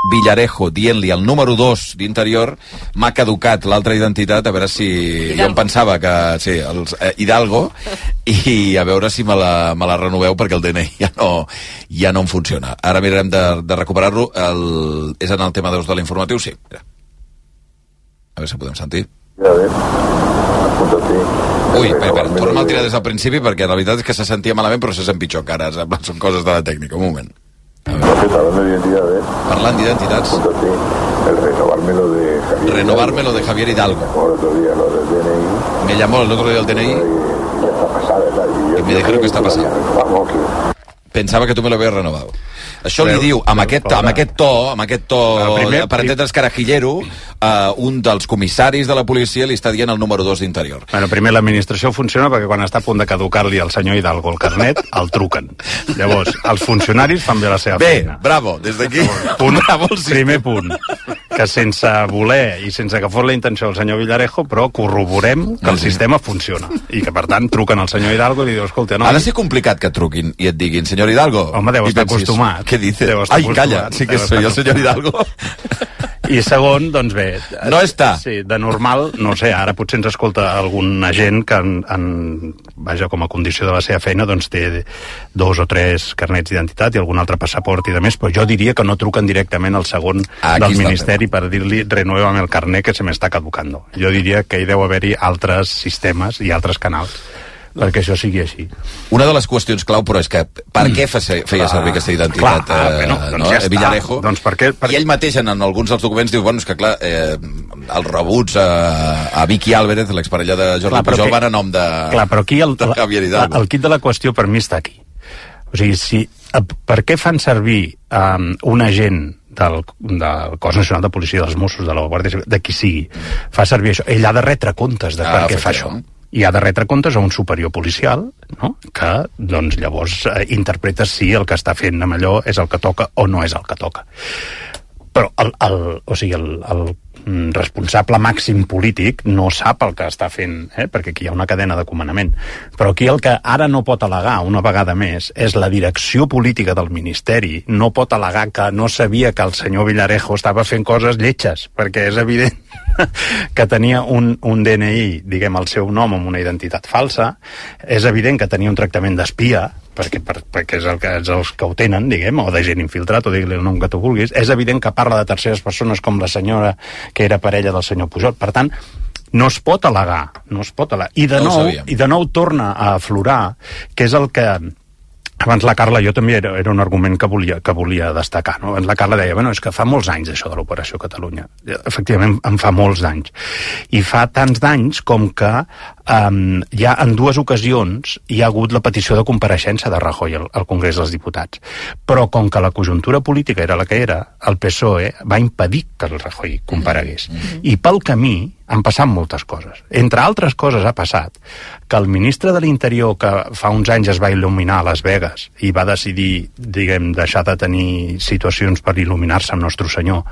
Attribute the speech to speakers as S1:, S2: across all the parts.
S1: Villarejo dient-li el número 2 d'Interior, m'ha caducat l'altra identitat, a veure si... Jo em pensava que... Sí, Hidalgo, i a veure si me la renoveu, perquè el DNI ja no em funciona. Ara mirarem de recuperar-lo. És en el tema de l'informatiu? Sí. Mira. A veure si podem sentir. Ui, espera, torna a tirar des del principi, perquè la veritat és que se sentia malament, però se sent pitjor, que ara són coses de la tècnica. Un moment. Parlant d'identitats. Renovarme lo de Javier Hidalgo. Me llamó el otro día el DNI y me dijeron que está pasando. Pensava que tu me lo habías renovado. Això li diu, amb aquest to, per entendre's carajillero, un dels comissaris de la policia li està dient el número 2 d'Interior.
S2: Bueno, primer l'administració funciona perquè quan està a punt de caducar-li al senyor Hidalgo el carnet, el truquen. Llavors, els funcionaris fan bé la seva feina.
S1: Bé, bravo, des d'aquí.
S2: Primer punt, que sense voler i sense que fos la intenció del senyor Villarejo, però corroborem que el sistema funciona i que, per tant, truquen al senyor Hidalgo i li diu, escolta, no...
S1: Ha de ser complicat que truquin i et diguin, senyor Hidalgo...
S2: Home, deu estar acostumat.
S1: Què dices? Ai, calla, sí que soy el senyor Hidalgo.
S2: I segon, doncs bé...
S1: No està.
S2: Sí, de normal, no sé, ara potser ens escolta algun agent que, vaja, com a condició de la seva feina, doncs té 2 o 3 carnets d'identitat i algun altre passaport i de més, però jo diria que no truquen directament al segon del Ministeri per dir-li renuévame el carnet que se me está caducando. Jo diria que hi deu haver-hi altres sistemes i altres canals perquè això sigui així.
S1: Una de les qüestions clau, però, és que per què feia servir aquesta identitat Villarejo?
S2: Doncs perquè...
S1: I ell mateix, en alguns dels documents, diu, bueno, és que clar, els rebuts a Vicky Álvarez, l'exparella de Jordi Pujol, van a nom de Javier Hidalgo.
S2: El quid de la qüestió per mi està aquí. O sigui, per què fan servir un agent del Cos Nacional de Policia, dels Mossos, de la Guàrdia Civil, de qui sigui, fa servir això? Ell ha de retre comptes de per què fa això. I ha de retre comptes a un superior policial, no? Que, doncs, llavors interpreta si el que està fent amb allò és el que toca o no és el que toca. Però el responsable màxim polític no sap el que està fent, perquè aquí hi ha una cadena de comandament. Però aquí el que ara no pot al·legar, una vegada més, és la direcció política del Ministeri. No pot al·legar que no sabia que el senyor Villarejo estava fent coses lletges, perquè és evident que tenia un DNI, diguem, el seu nom amb una identitat falsa. És evident que tenia un tractament d'espia, perquè és els que ho tenen, diguem, o de gent infiltrat, o digue-li el nom que tu vulguis. És evident que parla de terceres persones com la senyora que era parella del senyor Pujol. Per tant, no es pot al·legar. I de nou torna a aflorar, que és el que... Abans la Carla, jo també era un argument que volia destacar, no? Abans la Carla deia, bueno, és que fa molts anys això de l'Operació Catalunya. Efectivament, en fa molts d'anys. I fa tants d'anys com que ja en 2 ocasions hi ha hagut la petició de compareixença de Rajoy al Congrés dels Diputats. Però com que la conjuntura política era la que era, el PSOE va impedir que el Rajoy comparegués. I pel camí han passat moltes coses. Entre altres coses ha passat que el ministre de l'Interior, que fa uns anys es va il·luminar a Las Vegas i va decidir, diguem, deixar de tenir situacions per il·luminar-se amb Nostre Senyor,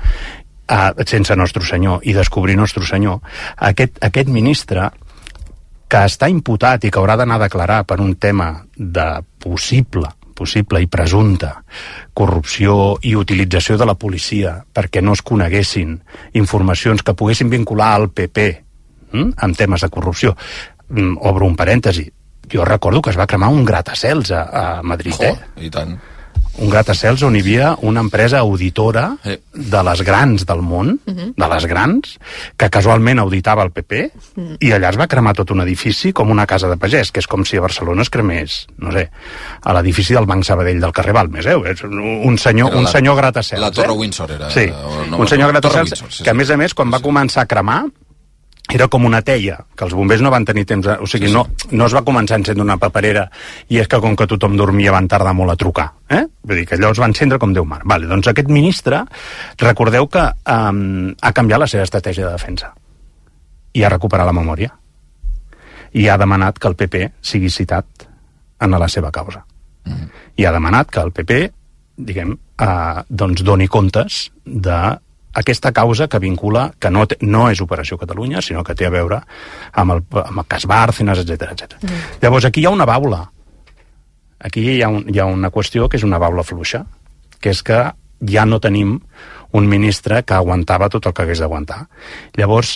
S2: sense Nostre Senyor, i descobrir Nostre Senyor, aquest ministre, que està imputat i que haurà d'anar a declarar per un tema de possible i presumpta corrupció i utilització de la policia perquè no es coneguessin informacions que poguessin vincular al PP amb temes de corrupció. Obro un parèntesi. Jo recordo que es va cremar un gratacels a Madrid.
S1: I tant.
S2: Un gratacels on hi havia una empresa auditora de les grans del món, de les grans, que casualment auditava el PP, i allà es va cremar tot un edifici com una casa de pagès, que és com si a Barcelona es cremés, no sé, a l'edifici del Banc Sabadell del carrer Balmes, És un senyor gratacels.
S1: La Torre Windsor era...
S2: Sí, un senyor gratacels que, a més, quan va començar a cremar, era com una teia, que els bombers no van tenir temps... O sigui, no es va començar a encendre una paperera i és que com que tothom dormia van tardar molt a trucar. Vull dir que allò es va encendre com Déu mar. Vale, doncs aquest ministre, recordeu que ha canviat la seva estratègia de defensa i ha recuperat la memòria i ha demanat que el PP sigui citat en la seva causa. I ha demanat que el PP, diguem, doncs doni comptes de aquesta causa que vincula, que no és Operació Catalunya, sinó que té a veure amb el cas Bárcenas, etc. Llavors, aquí hi ha una baula. Aquí hi ha una qüestió que és una baula fluixa, que és que ja no tenim un ministre que aguantava tot el que hagués d'aguantar. Llavors,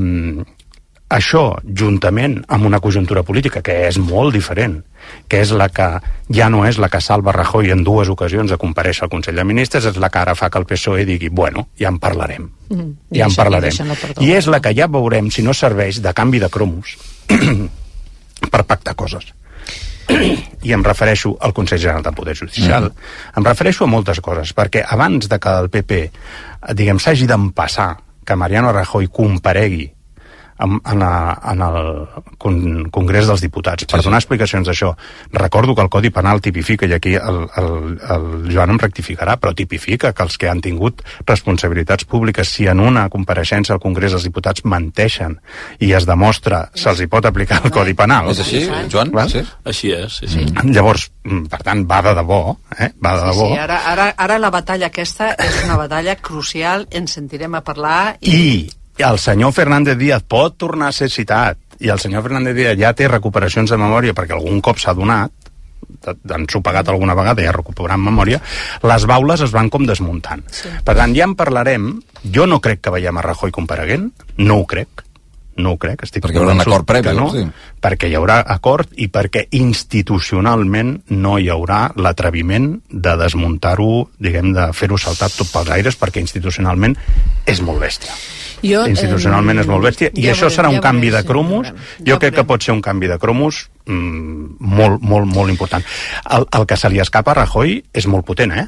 S2: això, juntament amb una conjuntura política que és molt diferent, que és la que ja no és la que salva Rajoy en 2 ocasions de comparèixer al Consell de Ministres, és la que ara fa que el PSOE digui, bueno, ja en parlarem. Ja en parlarem. I és la que ja veurem si no serveix de canvi de cromos per pactar coses. I em refereixo al Consell General del Poder Judicial. Em refereixo a moltes coses, perquè abans de que el PP, diguem, s'hagi d'empassar que Mariano Rajoy comparegui en el Congrés dels Diputats per donar explicacions d'això. Recordo que el Codi Penal tipifica, i aquí el Joan em rectificarà, però tipifica que els que han tingut responsabilitats públiques, si en una compareixença al Congrés dels Diputats menteixen i es demostra, se'ls hi pot aplicar el Codi Penal.
S1: És així, Joan?
S3: Sí. Així és, sí.
S2: Llavors, per tant, va de debò, va de debò.
S4: Sí, ara la batalla aquesta és una batalla crucial, ens sentirem a parlar
S2: i el senyor Fernández Díaz pot tornar a ser citat, i el senyor Fernández Díaz ja té recuperacions de memòria perquè algun cop s'ha donat, han sopegat alguna vegada i ha recuperat memòria, les baules es van com desmuntant. Sí. Per tant, ja en parlarem. Jo no crec que veiem a Rajoy compareguent, no ho crec, estic
S1: perquè hi haurà un acord previ,
S2: no, sí. Perquè hi haurà acord i perquè institucionalment no hi haurà l'atreviment de desmuntar-ho, diguem, de fer-ho saltar tot pels aires, perquè institucionalment és molt bèstia. Institucionalment és molt bèstia, i això serà un canvi de cromos. Jo crec que pot ser un canvi de cromos molt, molt, molt important. El que se li escapa a Rajoy és molt potent,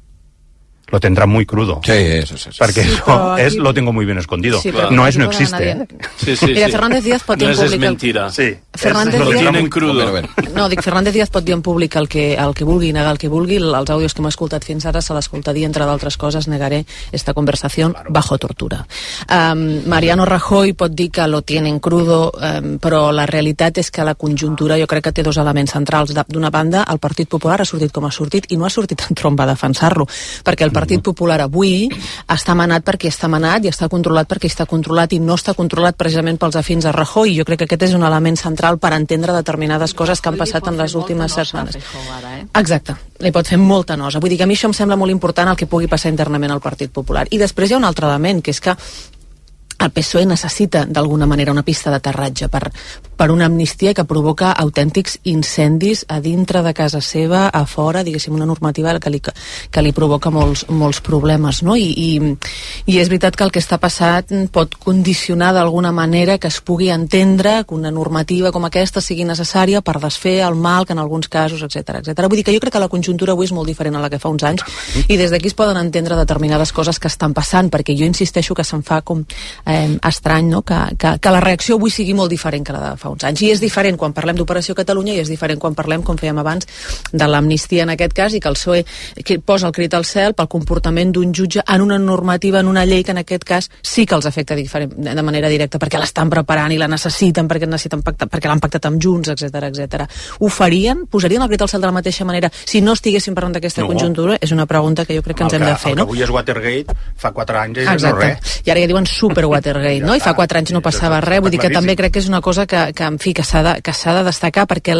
S2: lo tendrá muy crudo.
S1: Sí, eso.
S2: Perquè sí, això es lo tengo muy bien escondido. Sí, no es, no existe.
S3: Sí.
S4: Mira, Fernández Díaz pot dir en públic...
S3: No és mentira.
S2: Sí.
S3: Fernández Díaz... Lo tienen crudo.
S4: No, dic, Fernández Díaz pot dir en públic el que vulgui, negar el que vulgui. Els àudios que hem escoltat fins ara se l'escoltaria, entre d'altres coses, negaré esta conversación bajo tortura. Mariano Rajoy pot dir que lo tienen crudo, però la realitat és que la conjuntura jo crec que té 2 elements centrals. D'una banda, el Partit Popular ha sortit com ha sortit i no ha sortit en tromba a defensar-lo, perquè el Partit Popular avui està manat perquè està manat i està controlat perquè està controlat i no està controlat precisament pels afins a Rajoy. Jo crec que aquest és un element central per entendre determinades coses que han passat en les últimes setmanes. Exacte, li pot fer molta nosa. Vull dir que a mi això em sembla molt important el que pugui passar internament al Partit Popular. I després hi ha un altre element, que és que el PSOE necessita d'alguna manera una pista d'aterratge per una amnistia que provoca autèntics incendis a dintre de casa seva, a fora, diguéssim, una normativa que li provoca molts problemes, no? I és veritat que el que està passat pot condicionar d'alguna manera que es pugui entendre que una normativa com aquesta sigui necessària per desfer el mal que en alguns casos, etc. Vull dir que jo crec que la conjuntura avui és molt diferent a la que fa uns anys i des d'aquí es poden entendre determinades coses que estan passant, perquè jo insisteixo que se'n fa com estrany, no? Que la reacció avui sigui molt diferent que la de fa uns anys. I és diferent quan parlem d'Operació Catalunya i és diferent quan parlem, com fèiem abans, de l'amnistia en aquest cas, i que el PSOE posa el crit al cel pel comportament d'un jutge en una normativa, en una llei que en aquest cas sí que els afecta de manera directa, perquè l'estan preparant i la necessiten, perquè l'han pactat amb Junts, etc. Ho farien? Posarien el crit al cel de la mateixa manera si no estiguessin parlant d'aquesta conjuntura? És una pregunta que jo crec que ens hem de fer, no?
S2: El que avui és Watergate, fa 4 anys és no res.
S4: I ara ja diuen super Watergate, no? I fa 4 anys no passava res, vull dir que també crec que és una cosa que en fi, que s'ha de destacar perquè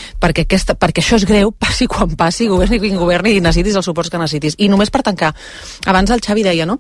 S4: això és greu, passi quan passi, governi qui governi i necessitis els suports que necessitis. I només per tancar, abans el Xavi deia, no?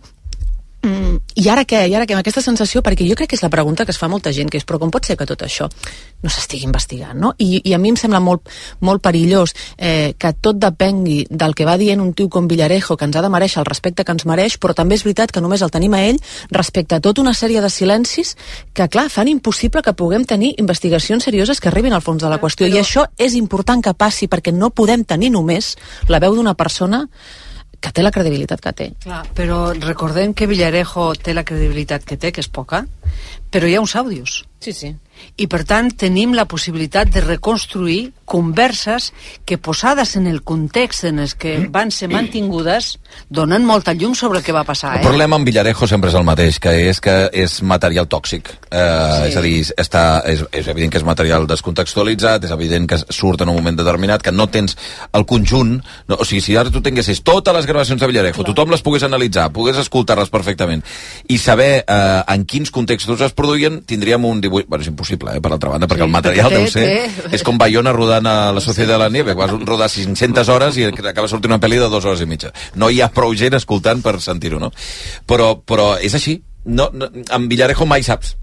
S4: I ara què? Amb aquesta sensació, perquè jo crec que és la pregunta que es fa molta gent, que és, però com pot ser que tot això no s'estigui investigant, no? I a mi em sembla molt perillós que tot depengui del que va dient un tio com Villarejo, que ens ha de mereixer el respecte que ens mereix, però també és veritat que només el tenim a ell respecte a tota una sèrie de silencis que, clar, fan impossible que puguem tenir investigacions serioses que arribin al fons de la qüestió. I això és important que passi, perquè no podem tenir només la veu d'una persona que té la credibilitat que té.
S5: Clar, però recordem que Villarejo té la credibilitat que té, que és poca, però hi ha uns àudios.
S4: Sí.
S5: I per tant tenim la possibilitat de reconstruir converses que, posades en el context en els que van ser mantingudes, donen molta llum sobre el que va passar.
S1: El problema amb Villarejo sempre és el mateix, que és material tòxic. És a dir, és evident que és material descontextualitzat, és evident que surt en un moment determinat, que no tens el conjunt. No, o sigui, si ara tu tinguessis totes les gravacions de Villarejo, tothom les pogués analitzar, pogués escoltar-les perfectament, i saber en quins contextos es produïen, tindríem un dibuix... Bueno, és impossible impossible, per l'altra banda, perquè el material deu ser... És com Bayona rodant a la Societat de la Nieve, vas rodar 500 hores i acaba sortint una pel·li de 2 hores i mitja. No hi ha prou gent escoltant per sentir-ho, no? Però és així. No, amb Villarejo mai saps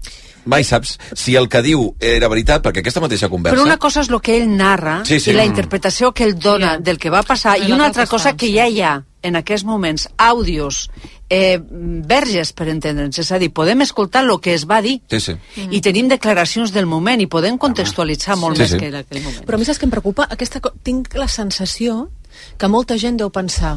S1: si el que diu era veritat, perquè aquesta mateixa conversa...
S5: Però una cosa és el que ell narra i la interpretació que ell dona del que va passar, i una altra cosa que ja hi ha en aquests moments àudios verges, per entendre'ns, és a dir, podem escoltar el que es va dir i tenim declaracions del moment i podem contextualitzar molt més que en aquell moment.
S4: Però a mi saps què em preocupa? Tinc la sensació que molta gent deu pensar...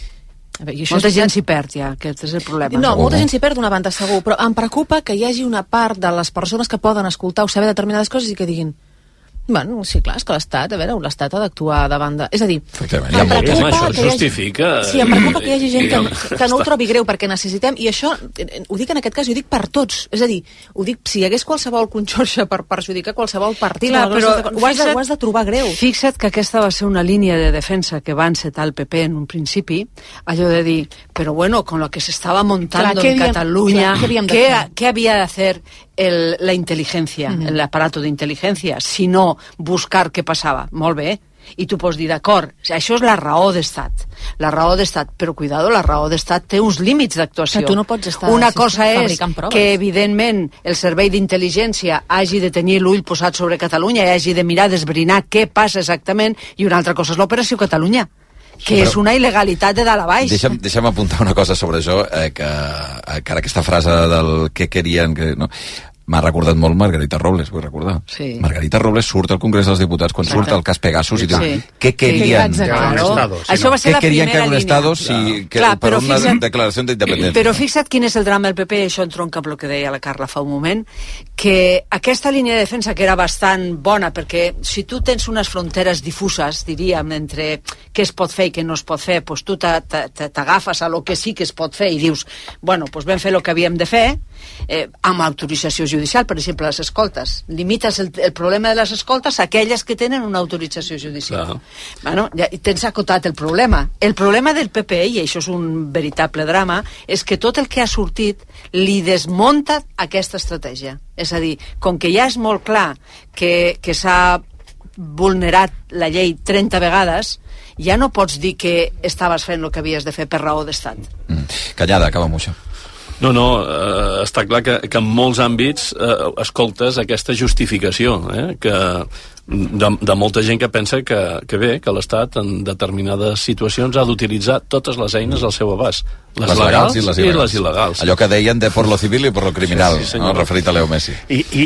S5: Molta gent s'hi perd ja, aquest és el problema.
S4: No, molta gent s'hi perd d'una banda segur, però em preocupa que hi hagi una part de les persones que poden escoltar o saber determinades coses i que diguin bueno, sí, clar, és que l'Estat, a veure, l'Estat ha d'actuar davant de... És a dir,
S3: em preocupa això justifica...
S4: Sí, em preocupa que hi hagi gent que no ho trobi greu, perquè necessitem, i això, ho dic en aquest cas, ho dic per tots, és a dir, ho dic, si hi hagués qualsevol conxorxa per perjudicar qualsevol partit,
S5: clar, però
S4: ho has de trobar greu.
S5: Fixa't que aquesta va ser una línia de defensa que va encetar el PP en un principi, allò de dir, però bueno, con lo que se estaba montando en Cataluña, ¿qué había de hacer la inteligencia, el aparato de inteligencia, si no buscar què passava? Molt bé. I tu pots dir, d'acord, això és la raó d'estat. La raó d'estat, però cuidado, la raó d'estat té uns límits d'actuació.
S4: Tu no pots estar
S5: una cosa és que, evidentment, el servei d'intel·ligència hagi de tenir l'ull posat sobre Catalunya i hagi de mirar d'esbrinar què passa exactament, i una altra cosa és l'Operació Catalunya, que és una il·legalitat de dalt a baix.
S1: Deixa'm apuntar una cosa sobre això, que ara aquesta frase del què querien... No? M'ha recordat molt Margarita Robles, vull recordar.
S5: Sí.
S1: Margarita Robles surt al Congrés dels Diputats quan surt el cas Pegasus i diu, què querien?
S5: Això va ser la primera línia.
S1: Per una declaració d'independència.
S5: Però fixa't quin és el drama del PP, i això entronca amb el que deia la Carla fa un moment, que aquesta línia de defensa, que era bastant bona, perquè si tu tens unes fronteres difuses, diríem, entre què es pot fer i què no es pot fer, doncs tu t'agafes a lo que sí que es pot fer i dius, bueno, doncs vam fer el que havíem de fer, amb autorització judicial, per exemple, les escoltes. Limites el problema de les escoltes a aquelles que tenen una autorització judicial. Bueno, ja tens acotat el problema. El problema del PP, i això és un veritable drama, és que tot el que ha sortit li desmunta aquesta estratègia. És a dir, com que ja és molt clar que s'ha vulnerat la llei 30 vegades, ja no pots dir que estaves fent el que havies de fer per raó d'estat.
S1: Callada, acaba amb això.
S3: No, està clar que en molts àmbits escoltes aquesta justificació, que de molta gent que pensa que bé, que l'Estat en determinades situacions ha d'utilitzar totes les eines al seu abast. Les legals i les il·legals.
S1: Allò que deien de por lo civil i por lo criminal, referit a Leo Messi.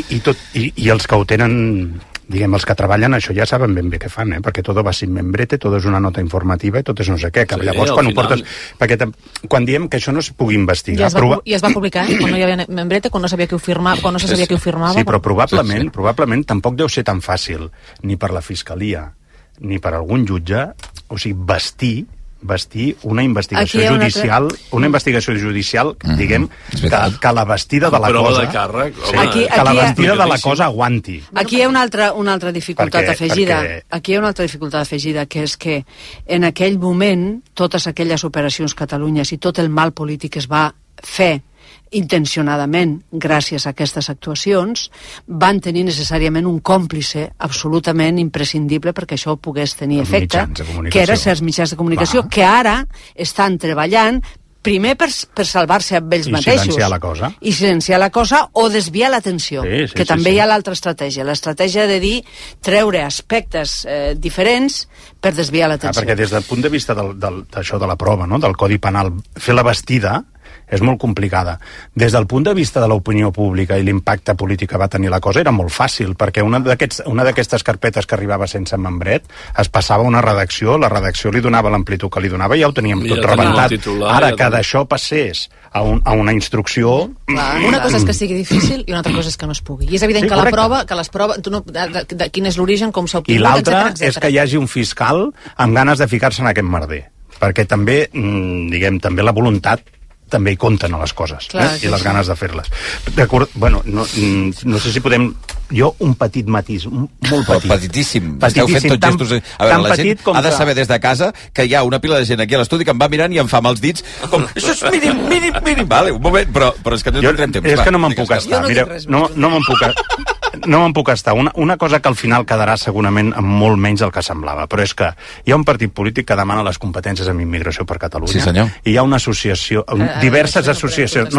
S2: I els que ho tenen... Diguem, els que treballen això ja saben ben bé què fan, perquè tot va sin membrete, tot és una nota informativa i tot és no sé què, que llavors quan ho portes... Perquè quan diem que això no es pugui investigar...
S4: I es va publicar, quan no hi havia membrete, quan no sabia qui ho firmava, quan no se sabia qui ho firmava...
S2: Sí, però probablement tampoc deu ser tan fàcil, ni per la Fiscalia, ni per algun jutge, o sigui, vestir una investigació judicial, diguem, que la vestida de la cosa... Que la vestida de la cosa aguanti.
S5: Aquí hi ha una altra dificultat afegida. Aquí hi ha una altra dificultat afegida, que és que en aquell moment totes aquelles operacions Catalunya i tot el mal polític es va fer intencionadament, gràcies a aquestes actuacions, van tenir necessàriament un còmplice absolutament imprescindible perquè això pogués tenir efecte, que eren certs mitjans de comunicació, que ara estan treballant primer per salvar-se amb ells mateixos. I silenciar la cosa o desviar l'atenció, que també hi ha l'altra estratègia, l'estratègia de dir treure aspectes diferents per desviar l'atenció.
S2: Perquè des del punt de vista d'això de la prova, del Codi Penal, fer la vestida és molt complicada. Des del punt de vista de l'opinió pública i l'impacte polític que va tenir la cosa era molt fàcil, perquè una d'aquestes carpetes que arribava sense membret es passava a una redacció, la redacció li donava l'amplitud que li donava i ja ho teníem tot rebentat. Ara que d'això passés a una instrucció...
S4: Una cosa és que sigui difícil i una altra cosa és que no es pugui. I és evident que les proves... Quin és l'origen, com s'ha obtingut,
S2: i l'altra és que hi hagi un fiscal amb ganes de ficar-se en aquest merder. Perquè també, diguem, també la voluntat també hi compten a les coses, i les ganes de fer-les. D'acord, bueno, no sé si podem... Jo, un petit matís, molt petit.
S1: Petitíssim. Esteu fent tots gestos... A veure, la gent ha de saber des de casa que hi ha una pila de gent aquí a l'estudi que em va mirant i em fa amb els dits com, això és mínim. Vale, un moment, però és que no tindrem temps.
S2: És que no me'n puc estar. Mireu, no me'n puc estar. Una cosa que al final quedarà segurament amb molt menys del que semblava, però és que hi ha un partit polític que demana les competències en immigració per Catalunya.
S1: Sí, senyor.
S2: I hi ha una associació, diverses associacions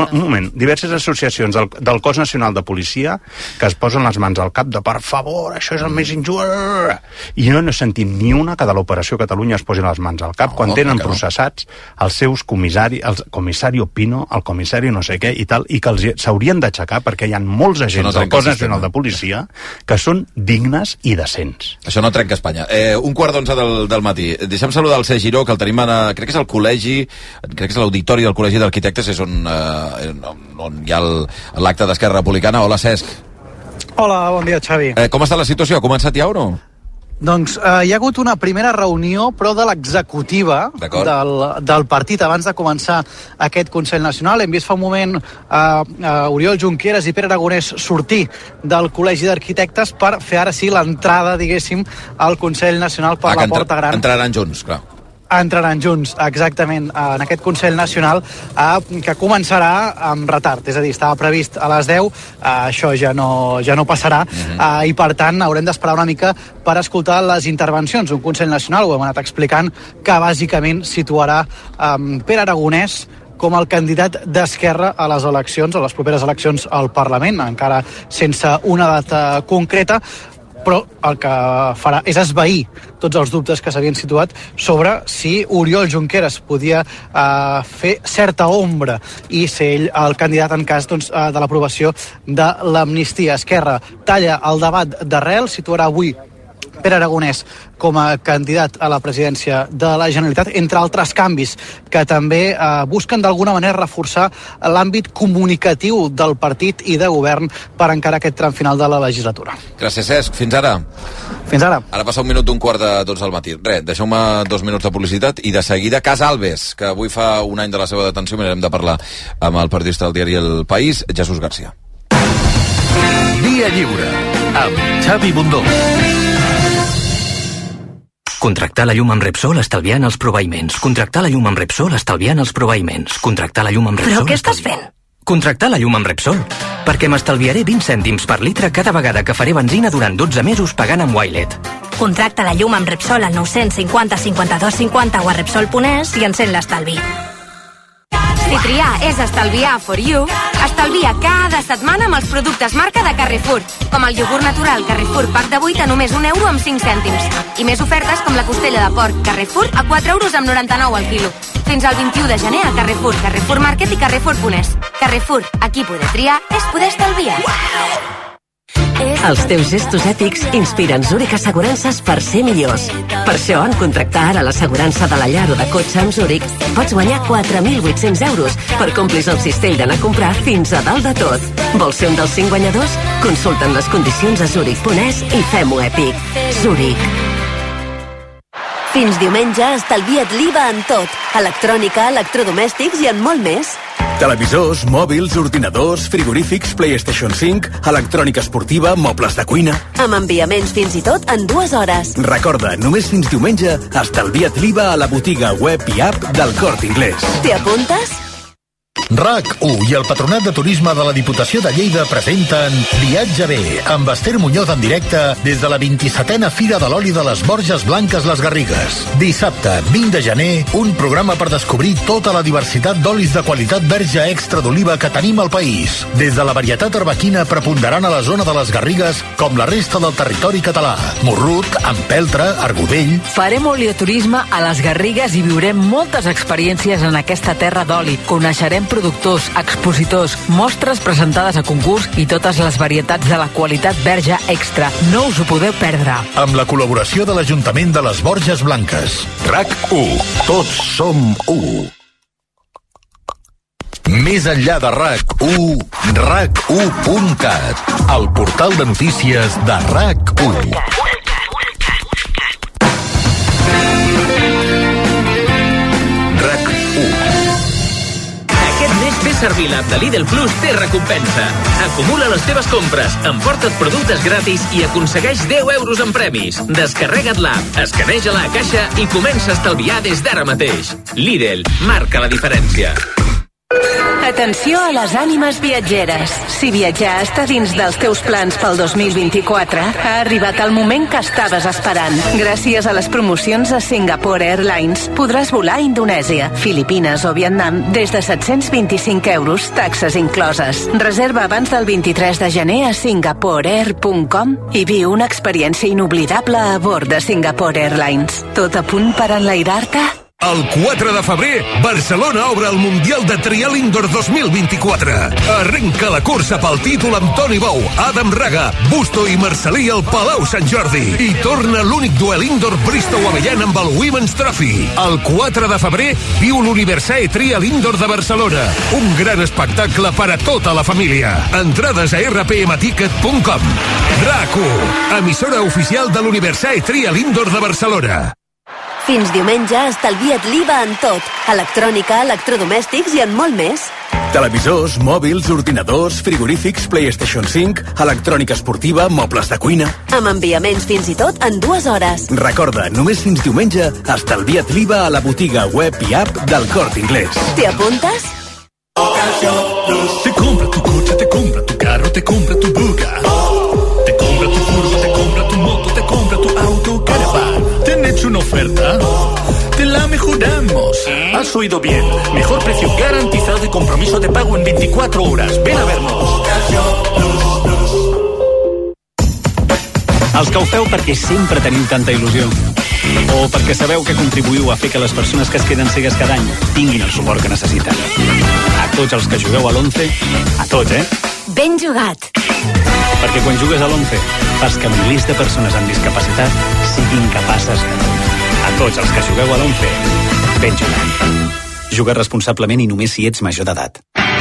S2: del Cos Nacional de Policia que es posen les mans al cap de per favor, això és el més injust. I no he sentit ni una que de l'Operació Catalunya es posin les mans al cap quan tenen processats els seus comissari Pino, el comissari no sé què i tal, i que s'haurien d'aixecar perquè hi ha molts agents del Cos Nacional de Policia que són dignes i decents.
S1: Això no trenca Espanya. 11:15 del matí. Deixem saludar el Cesc Giró, que el tenim crec que és el col·legi, crec que és l'auditori del Col·legi d'Arquitectes, és on hi ha l'acte d'Esquerra Republicana. Hola, Cesc.
S6: Hola, bon dia, Xavi.
S1: Com està la situació? Ha començat ja o no?
S6: Doncs hi ha hagut una primera reunió, però de l'executiva del partit abans de començar aquest Consell Nacional. Hem vist fa un moment Oriol Junqueras i Pere Aragonès sortir del Col·legi d'Arquitectes per fer ara sí l'entrada, diguéssim, al Consell Nacional per la Porta Gran.
S1: Entraran junts, clar.
S6: Entraran junts, exactament, en aquest Consell Nacional que començarà amb retard, és a dir, estava previst a les 10, això ja no passarà, i per tant haurem d'esperar una mica per escoltar les intervencions. Un Consell Nacional, ho hem anat explicant, que bàsicament situarà Pere Aragonès com el candidat d'Esquerra a les eleccions, a les properes eleccions al Parlament, encara sense una data concreta, però el que farà és esvair tots els dubtes que s'havien situat sobre si Oriol Junqueras podia fer certa ombra i ser ell el candidat en cas de l'aprovació de l'amnistia. Esquerra talla el debat d'arrel, situarà avui Pere Aragonès com a candidat a la presidència de la Generalitat, entre altres canvis que també busquen d'alguna manera reforçar l'àmbit comunicatiu del partit i de govern per encara aquest tram final de la legislatura.
S1: Gràcies, Cesc. Fins ara.
S6: Fins ara.
S1: Ara passa 1 minut d'1:15 del matí. Deixeu-me 2 minuts de publicitat i de seguida Casalves, que avui fa un any de la seva detenció. Mirarem de parlar amb el periodista del diari El País, Jesús García.
S7: Via Lliure, amb Xavi Bundó. Contractar la llum amb Repsol estalviant els proveïments. Contractar la llum amb Repsol estalviant els proveïments. Contractar la llum amb Repsol...
S8: Però què estàs fent?
S7: Contractar la llum amb Repsol. Perquè m'estalviaré 20 cèntims per litre cada vegada que faré benzina durant 12 mesos pagant amb Wilet.
S8: Contracta la llum amb Repsol al 950 52 50 o a Repsol.es i encén l'estalvi.
S9: Si triar és estalviar for you, estalvia cada setmana amb els productes marca de Carrefour, com el iogurt natural Carrefour Pack de 8 a només €1 amb 5 cèntims. I més ofertes com la costella de porc Carrefour a €4 amb 99 al quilo. Fins al 21 de gener a Carrefour, Carrefour Market i Carrefour.es. Carrefour, aquí poder triar és poder estalviar.
S10: Els teus gestos ètics inspiren Zurich Assegurances per ser millors. Per això, en contractar ara l'assegurança de la llar o de cotxe amb Zurich, pots guanyar 4.800 euros per complir el cistell d'anar a comprar fins a dalt de tot. Vols ser un dels 5 guanyadors? Consulta'n les condicions a Zurich.es i fem-ho èpic. Zurich.
S11: Fins diumenge estalvia't l'IVA en tot. Electrònica, electrodomèstics i en molt més.
S12: Televisors, mòbils, ordinadors, frigorífics, PlayStation 5, electrònica esportiva, mobles de cuina...
S11: Amb enviaments fins i tot en 2 hores.
S12: Recorda, només fins diumenge, estalvia't l'IVA a la botiga web i app del Corte Inglés.
S11: T'hi apuntes?
S13: RAC1 i el Patronat de Turisme de la Diputació de Lleida presenten Viatge bé, amb Esther Muñoz en directe des de la 27a Fira de l'Oli de les Borges Blanques Les Garrigues. Dissabte, 20 de gener, un programa per descobrir tota la diversitat d'olis de qualitat verge extra d'oliva que tenim al país. Des de la varietat arbequina preponderant a la zona de les Garrigues, com la resta del territori català. Morrut, empeltre, argodell...
S14: Farem olioturisme a les Garrigues i viurem moltes experiències en aquesta terra d'oli. Coneixerem productors, expositors, mostres presentades a concurs i totes les varietats de la qualitat verge extra. No us ho podeu perdre.
S13: Amb la col·laboració de l'Ajuntament de les Borges Blanques. RAC1. Tots som u. Més enllà de RAC1, RAC1.cat, el portal de notícies de RAC1.
S15: Fer servir l'app de Lidl Plus té recompensa. Acumula les teves compres, emporta't productes gratis i aconsegueix 10 euros en premis. Descarrega't l'app, escaneja-la a caixa i comença a estalviar des d'ara mateix. Lidl, marca la diferència.
S16: Atenció a les ànimes viatgeres. Si viatjar està dins dels teus plans pel 2024, ha arribat el moment que estaves esperant. Gràcies a les promocions de Singapore Airlines, podràs volar a Indonèsia, Filipines o Vietnam des de 725 euros, taxes incloses. Reserva abans del 23 de gener a singaporeair.com i viu una experiència inoblidable a bord de Singapore Airlines. Tot a punt per enlairar-te?
S17: El 4 de febrer, Barcelona obre el Mundial de Trial Indoor 2024. Arrenca la cursa pel títol amb Toni Bou, Adam Raga, Busto i Marcelí al Palau Sant Jordi. I torna l'únic duel indoor Bristow-Avellana amb el Women's Trophy. El 4 de febrer viu l'Universae Trial Indoor de Barcelona. Un gran espectacle per a tota la família. Entrades a rpmticket.com. RAC1, emissora oficial de l'Universae Trial Indoor de Barcelona.
S11: Fins diumenge estalvia't l'IVA en tot. Electrònica, electrodomèstics i en molt més.
S12: Televisors, mòbils, ordinadors, frigorífics, PlayStation 5, electrònica esportiva, mobles de cuina...
S11: Amb enviaments fins i tot en 2 hores.
S12: Recorda, només fins diumenge, estalvia't l'IVA a la botiga web i app del Corte Inglés.
S11: ¿Te apuntas?
S18: Te compra tu coche, te compra tu carro, te compra tu buga. Te compra tu furgo, te compra tu moto, te compra tu auto, caravan. ¿Te han hecho una oferta? Te la mejoramos. Has oído bien. Mejor precio garantizado y compromiso de pago en 24 horas. Ven a vernos.
S19: Els que ho feu perquè sempre teniu tanta il·lusió. O perquè sabeu que contribuïu a fer que les persones que es queden cegues cada any tinguin el suport que necessiten. A tots els que jugueu a l'11, a tots,
S8: Ben jugat.
S19: Perquè quan jugues a l'11 fas que milers de persones amb discapacitat siguin capaces de tot. A tots els que jugueu a l'11, ben jugat. Juga responsablement i només si ets major d'edat.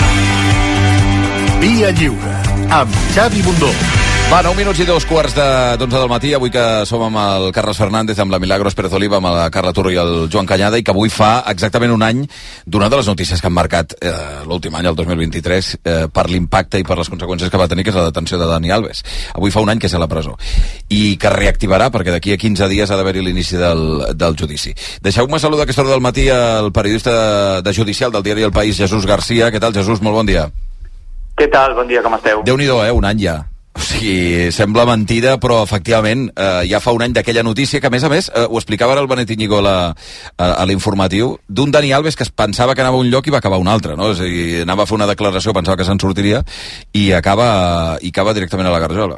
S13: Via Lliure, amb Xavi Bundó.
S1: Va, 9 minuts i 2 d'11 del matí, avui que som amb el Carles Fernández, amb la Milagros Pérez Oliva, amb la Carla Turro i el Joan Canyada, i que avui fa exactament un any d'una de les notícies que han marcat l'últim any, el 2023, per l'impacte i per les conseqüències que va tenir, que és la detenció de Dani Alves. Avui fa un any que és a la presó. I que reactivarà, perquè d'aquí a 15 dies ha d'haver-hi l'inici del judici. Deixeu-me saludar a aquesta hora del matí el periodista de Judicial del diari El País, Jesús García. Què tal, Jesús? Molt bon dia.
S20: Què tal? Bon dia, com esteu?
S1: Déu-n'hi-do, un any ja. O sigui, sembla mentida, però efectivament ja fa un any d'aquella notícia que, a més, ho explicava ara el Benet Íñigo a l'informatiu, d'un Dani Alves que es pensava que anava a un lloc i va acabar a un altre, no? És a dir, anava a fer una declaració, pensava que se'n sortiria, i acaba directament a la garjola.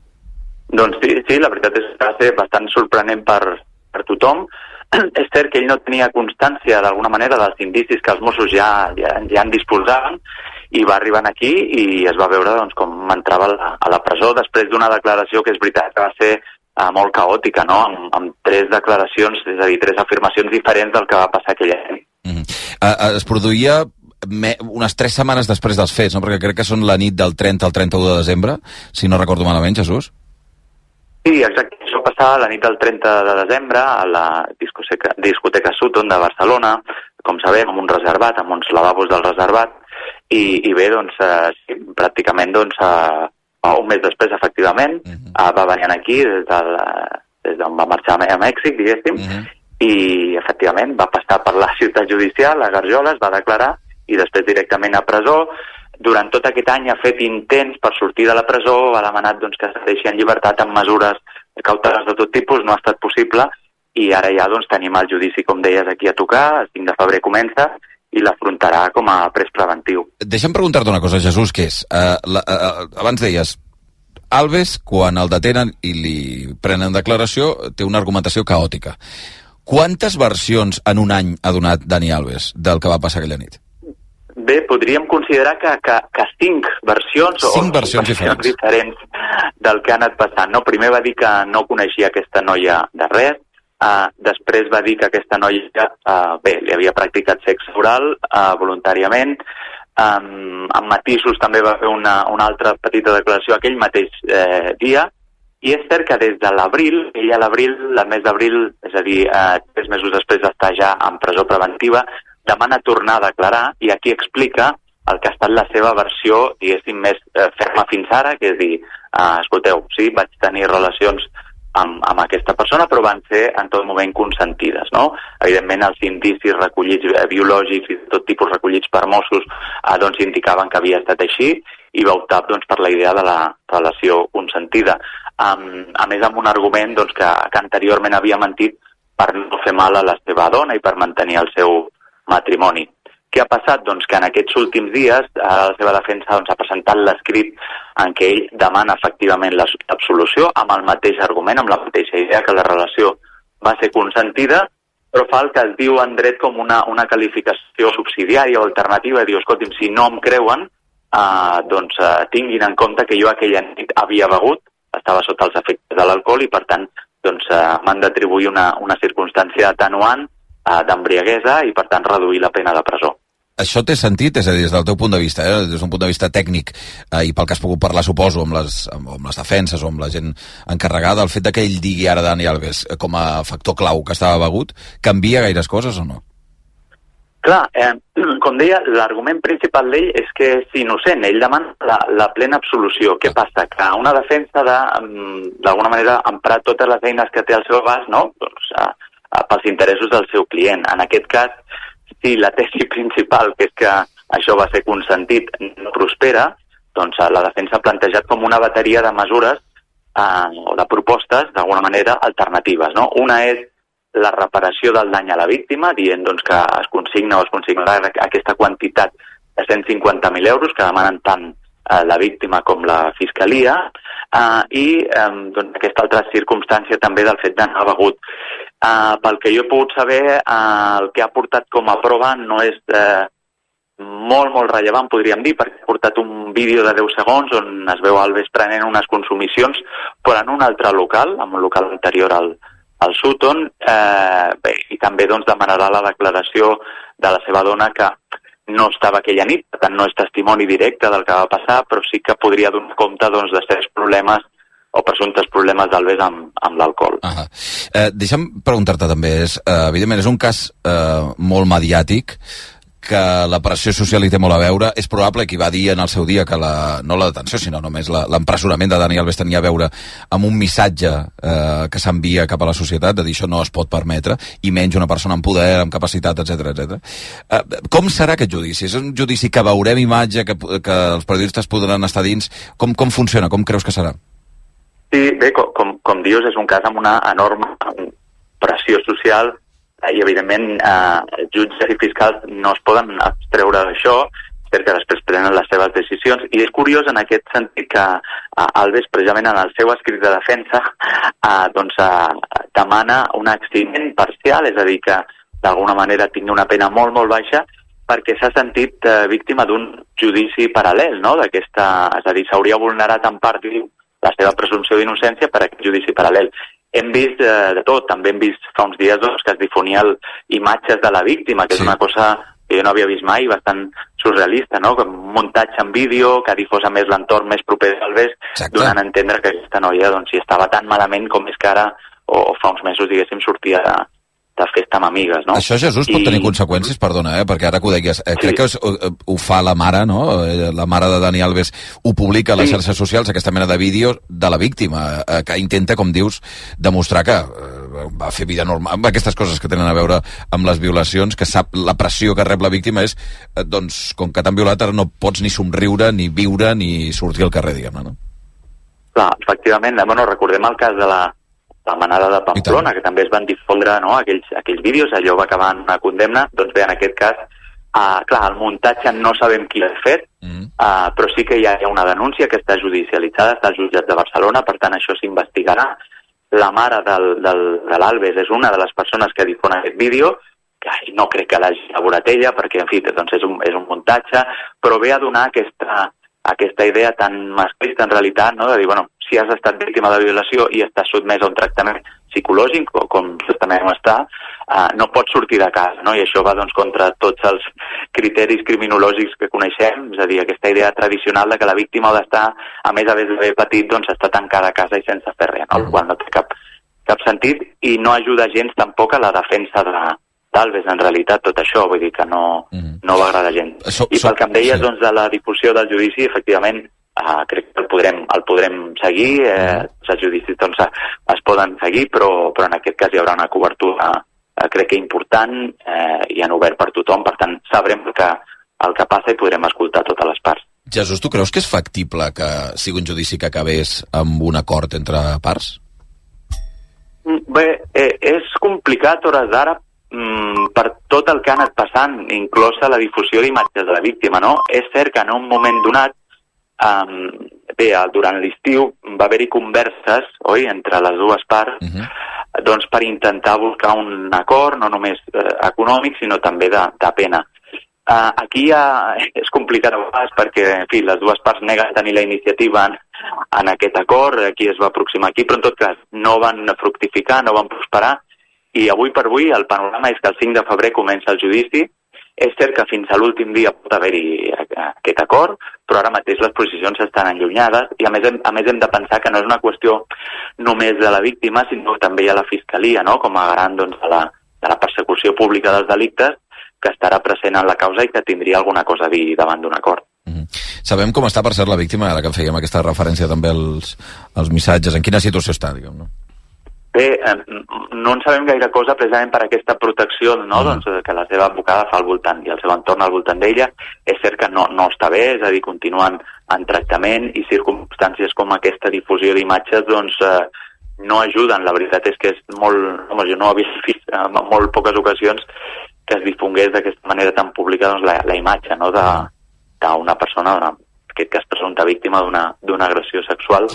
S20: Doncs sí, la veritat és que va ser bastant sorprenent per tothom. És cert que ell no tenia constància, d'alguna manera, dels indicis que els Mossos ja en disposaven, i va arribar aquí i es va veure doncs, com entrava a la presó després d'una declaració que és veritat que va ser molt caòtica, no? Amb 3 declaracions, és a dir, 3 afirmacions diferents del que va passar aquella any.
S1: Es produïa unes 3 setmanes després dels fets, no? Perquè crec que són la nit del 30 al 31 de desembre, si no recordo malament, Jesús.
S20: Sí, exacte. Això passava la nit del 30 de desembre a la discoteca Sutton de Barcelona, com sabem, amb un reservat, amb uns lavabos del reservat, i bé, doncs, sí, pràcticament un mes després, efectivament, va venir aquí des d'on va marxar a Mèxic, diguéssim, i efectivament va passar per la ciutat judicial, a Garjoles, va declarar, i després directament a presó. Durant tot aquest any ha fet intents per sortir de la presó, ha demanat doncs, que es deixi en llibertat amb mesures cautelars de tot tipus, no ha estat possible, i ara ja doncs, tenim el judici, com deies, aquí a tocar, el 5 de febrer comença, i l'afrontarà com a pres preventiu.
S1: Deixa'm preguntar-te una cosa, Jesús, que és, abans deies, Alves, quan el detenen i li prenen declaració, té una argumentació caòtica. Quantes versions en un any ha donat Dani Alves del que va passar aquella nit?
S20: Bé, podríem considerar que 5 versions diferents del que ha anat passant. No? Primer va dir que no coneixia aquesta noia de res, després va dir que aquesta noia li havia practicat sexe oral voluntàriament, amb matisos també va fer una altra petita declaració aquell mateix dia, i és cert que des de l'abril, ella el mes d'abril, és a dir, 3 mesos després d'estar ja en presó preventiva, demana tornar a declarar, i aquí explica el que ha estat la seva versió, diguéssim, més ferma fins ara, que és dir, escolteu, sí, vaig tenir relacions amb aquesta persona, però van ser en tot moment consentides, no? Evidentment, els indicis recollits biològics i tot tipus recollits per Mossos doncs indicaven que havia estat així i va optar doncs, per la idea de la relació consentida. A més, amb un argument doncs, que anteriorment havia mentit per no fer mal a la seva dona i per mantenir el seu matrimoni. Què ha passat? Doncs que en aquests últims dies la seva defensa doncs, ha presentat l'escrit en què ell demana efectivament l'absolució amb el mateix argument, amb la mateixa idea que la relació va ser consentida, però fa el que es diu en dret com una qualificació subsidiària o alternativa, diu, escolti'm, si no em creuen, doncs tinguin en compte que jo aquella nit havia begut, estava sota els efectes de l'alcohol i per tant doncs, m'han d'atribuir una circumstància atenuant d'embriaguesa i per tant reduir la pena de presó.
S1: Això té sentit? És a dir, des del teu punt de vista, des d'un punt de vista tècnic i pel que has pogut parlar, suposo, amb les defenses o amb la gent encarregada, el fet que ell digui ara Dani Alves com a factor clau que estava begut, canvia gaires coses o no?
S20: Clar, com deia, l'argument principal d'ell és que és innocent. Ell demana la plena absolució. Què passa? Que una defensa d'alguna manera emprar totes les eines que té al seu abast, no? Doncs, pels interessos del seu client. En aquest cas, si la tesi principal, que és que això va ser consentit, no prospera, doncs la defensa ha plantejat com una bateria de mesures o de propostes, d'alguna manera, alternatives, no? Una és la reparació del dany a la víctima, dient doncs, que es consigna o es consignarà aquesta quantitat de 150.000 euros que demanen tant la víctima com la fiscalia, i doncs, aquesta altra circumstància també del fet d'anar begut. Pel que jo he pogut saber, el que ha portat com a prova no és molt rellevant, podríem dir, perquè ha portat un vídeo de 10 segons on es veu Alves prenent unes consumicions, però en un altre local, en un local anterior al Sutton, i també doncs, demanarà la declaració de la seva dona que no estava aquella nit, per tant no és testimoni directe del que va passar, però sí que podria donar compte doncs, de certs problemes o presumptes problemes d'Alves amb l'alcohol.
S1: Deixa'm preguntar-te també, evidentment és un cas molt mediàtic, que la pressió social hi té molt a veure. És probable que hi va dir en el seu dia que no la detenció, sinó només l'empresonament de Dani Alves tenia a veure amb un missatge que s'envia cap a la societat, de dir això no es pot permetre, i menys una persona amb poder, amb capacitat, etc. Com serà aquest judici? És un judici que veurem imatge, que els periodistes podran estar dins? Com funciona? Com creus que serà?
S20: Sí, bé, com dius, és un cas amb una enorme pressió social i, evidentment, jutges i fiscals no es poden abstreure d'això, perquè després prenen les seves decisions. I és curiós en aquest sentit que Alves, precisament en el seu escrit de defensa, demana un eximent parcial, és a dir, que d'alguna manera tingui una pena molt baixa, perquè s'ha sentit víctima d'un judici paral·lel, no? És a dir, s'hauria vulnerat en part la seva presumpció d'innocència per aquest judici paral·lel. Hem vist de tot, també hem vist fa uns dies que es difonien imatges de la víctima, que és una cosa que jo no havia vist mai, bastant surrealista, no? Com un muntatge en vídeo que difosa més l'entorn més proper d'Alves, donant a entendre que aquesta noia hi estava tan malament com és que ara, o fa uns mesos, diguéssim, sortia de festa amb amigues, no?
S1: Això, Jesús, pot tenir conseqüències, perdona, perquè ara que ho deies, crec que ho fa la mare, no? La mare de Dani Alves ho publica a les xarxes socials, aquesta mena de vídeo de la víctima, que intenta, com dius, demostrar que va fer vida normal, aquestes coses que tenen a veure amb les violacions, que sap la pressió que rep la víctima és, doncs, com que t'han violat, ara no pots ni somriure, ni viure, ni sortir al carrer, diguem-ne, no?
S20: Clar, efectivament, recordem el cas de la manada de Pamplona, que també es van difondre, no, aquells vídeos, allò va acabar en una condemna. Doncs bé, en aquest cas, clar, el muntatge no sabem qui l'ha fet, però sí que hi ha una denúncia que està judicialitzada, està als jutjats de Barcelona, per tant això s'investigarà. La mare de l'Alves és una de les persones que difon aquest vídeo, que no crec que l'hagi elaborat ella, perquè, en fi, doncs és un muntatge, però ve a donar aquesta idea tan masclista, en realitat, no?, de dir, bueno, si has estat víctima de violació i estàs sotmès a un tractament psicològic, o com justament ho està, no pots sortir de casa, no? I això va doncs, contra tots els criteris criminològics que coneixem, és a dir, aquesta idea tradicional de que la víctima ha d'estar, a més d'haver patit, doncs està tancada a casa i sense fer res, no? El qual no té cap sentit i no ajuda gens tampoc a la defensa de Montalves, en realitat, tot això, vull dir que no va agradar a gent. I pel que em deies doncs, de la difusió del judici, efectivament, crec que el podrem seguir, els judicis doncs, es poden seguir, però en aquest cas hi haurà una cobertura, crec que important, i en obert per tothom, per tant, sabrem el que passa i podrem escoltar totes les parts.
S1: Jesús, tu creus que és factible que sigui un judici que acabés amb un acord entre parts?
S20: Bé, és complicat a hores d'ara per tot el que ha anat passant, inclosa la difusió d'imatges de la víctima, no? És cert que en un moment donat, durant l'estiu va haver-hi converses, oi, entre les dues parts, doncs per intentar buscar un acord, no només econòmic, sinó també de pena. Aquí és complicat a vegades perquè, en fi, les dues parts neguen tenir la iniciativa en aquest acord, qui es va aproximar aquí, però en tot cas no van fructificar, no van prosperar, i avui per avui el panorama és que el 5 de febrer comença el judici. És cert que fins a l'últim dia pot haver-hi aquest acord, però ara mateix les posicions estan allunyades i a més hem de pensar que no és una qüestió només de la víctima, sinó també hi ha la Fiscalia, no?, com a garant doncs, de la persecució pública dels delictes, que estarà present en la causa i que tindria alguna cosa a dir davant d'un acord.
S1: Sabem com està, per cert, la víctima, ara que fèiem aquesta referència també als missatges. En quina situació està, diguem, no?
S20: Bé, no en sabem gaire cosa precisament per aquesta protecció, no? Doncs, que la seva advocada fa al voltant i el seu entorn al voltant d'ella. És cert que no està bé, és a dir, continuen en tractament i circumstàncies com aquesta difusió d'imatges doncs, no ajuden. La veritat és que és molt... jo no he vist en molt poques ocasions que es difongués d'aquesta manera tan pública doncs, la imatge, no?, d'una persona, en aquest cas presumpta víctima d'una agressió sexual,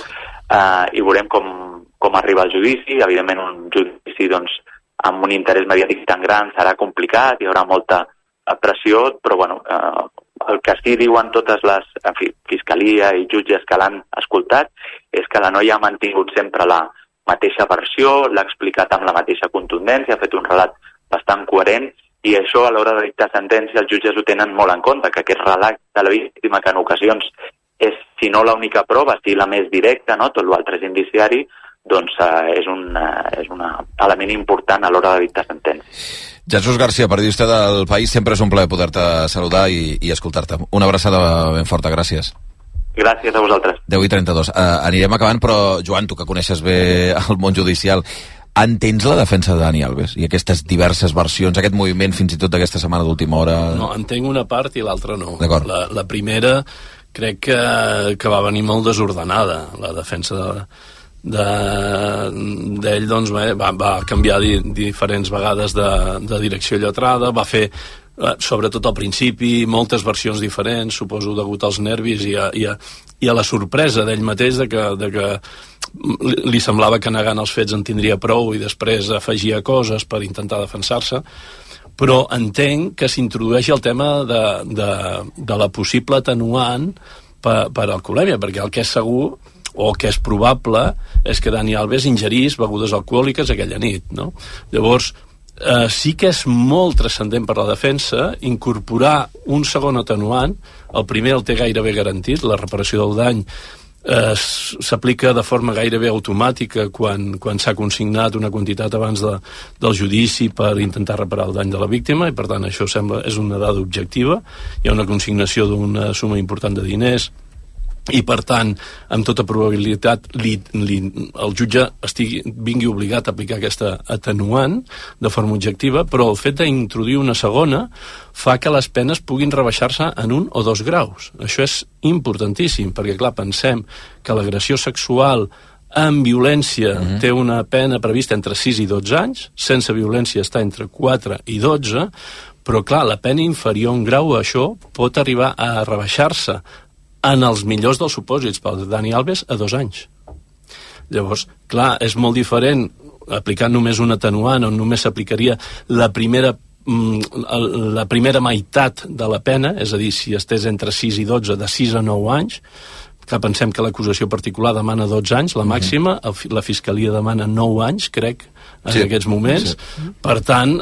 S20: i veurem com arriba el judici. Evidentment un judici doncs, amb un interès mediàtic tan gran serà complicat, hi haurà molta pressió, però bueno, el que sí diuen totes les Fiscalia i jutges que l'han escoltat és que la noia ha mantingut sempre la mateixa versió, l'ha explicat amb la mateixa contundència, ha fet un relat bastant coherent, i això a l'hora de dictar sentència els jutges ho tenen molt en compte, que aquest relat de la víctima, que en ocasions és, si no l'única prova, si la més directa, no? Tot l'altre és indiciari, doncs és un element important a l'hora de dictar sentència.
S1: Jesús García, periodista del País, sempre és un plaer poder-te saludar i escoltar-te. Una abraçada ben forta, gràcies.
S20: Gràcies a vosaltres.
S1: 10:32. Anirem acabant, però Joan, tu que coneixes bé el món judicial, entens la defensa de Dani Alves i aquestes diverses versions, aquest moviment fins i tot d'aquesta setmana d'última hora?
S3: No, entenc una part i l'altra no.
S1: D'acord.
S3: La primera crec que va venir molt desordenada, la defensa d'ell, doncs va canviar diferents vegades de direcció lletrada, va fer sobretot al principi moltes versions diferents, suposo degut als nervis i a la sorpresa d'ell mateix de que li semblava que negant els fets en tindria prou i després afegia coses per intentar defensar-se, però entenc que s'introdueixi el tema de la possible atenuant per alcoholèmia, perquè el que és segur o que és probable és que Dani Alves ingerís begudes alcohòliques aquella nit, no? Llavors, sí que és molt transcendent per la defensa incorporar un segon atenuant. El primer el té gairebé garantit, la reparació del dany s'aplica de forma gairebé automàtica quan s'ha consignat una quantitat abans del judici per intentar reparar el dany de la víctima, i per tant això és una dada objectiva. Hi ha una consignació d'una suma important de diners i per tant, amb tota probabilitat el jutge vingui obligat a aplicar aquesta atenuant de forma objectiva, però el fet d'introduir una segona fa que les penes puguin rebaixar-se en 1 o 2 graus. Això és importantíssim, perquè clar, pensem que l'agressió sexual amb violència té una pena prevista entre 6 i 12 anys, sense violència està entre 4 i 12, però clar, la pena inferior a un grau a això pot arribar a rebaixar-se en els millors dels supòsits pel Dani Alves a 2 anys. Llavors, clar, és molt diferent aplicar només un atenuant on només s'aplicaria la primera meitat de la pena, és a dir, si estés entre 6 i 12, de 6 a 9 anys, que pensem que l'acusació particular demana 12 anys, la màxima, la Fiscalia demana 9 anys, crec, en aquests moments. Per tant,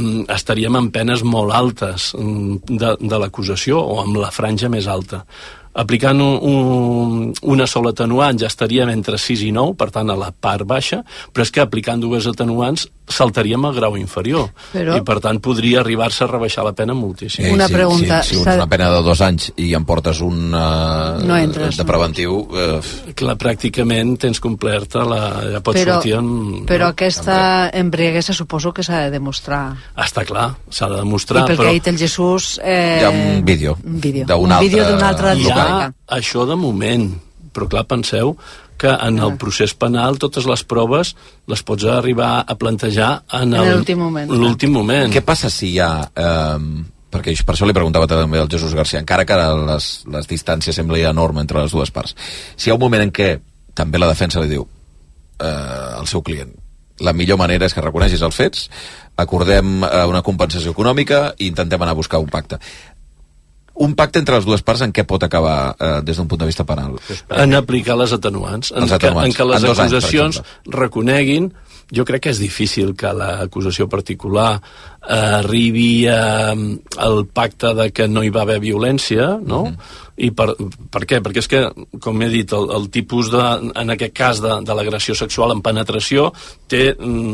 S3: estaríem en penes molt altes de l'acusació o amb la franja més alta. Aplicant una sola atenuant ja estaríem entre 6 i 9, per tant a la part baixa, però és que aplicant dues atenuants saltaríem al grau inferior. I per tant podria arribar-se a rebaixar la pena moltíssim.
S5: Una pregunta.
S1: Si una pena de 2 anys i em portes un de preventiu...
S3: Clar, pràcticament tens complerta, ja pots sortir amb...
S5: Però aquesta embriaguesa suposo que s'ha de demostrar.
S3: Està clar, s'ha de demostrar.
S5: I pel que ha dit el Jesús...
S1: Hi ha un vídeo.
S5: Un vídeo d'un altre
S3: local. Això de moment, però clar, penseu que en el procés penal totes les proves les pots arribar a plantejar en l'últim moment.
S1: Què passa si hi ha... perquè per això li preguntava també al Jesús García, encara que les distàncies sembla enorme entre les dues parts, si hi ha un moment en què també la defensa li diu al seu client, la millor manera és que reconeixis els fets, acordem una compensació econòmica i intentem anar a buscar un pacte. Un pacte entre les dues parts en què pot acabar des d'un punt de vista penal?
S3: En aplicar les atenuants. En què les acusacions reconeguin. Jo crec que és difícil que l'acusació particular arribi al pacte de que no hi va haver violència, no? I per què? Perquè és que, com he dit, el tipus en aquest cas de l'agressió sexual en penetració té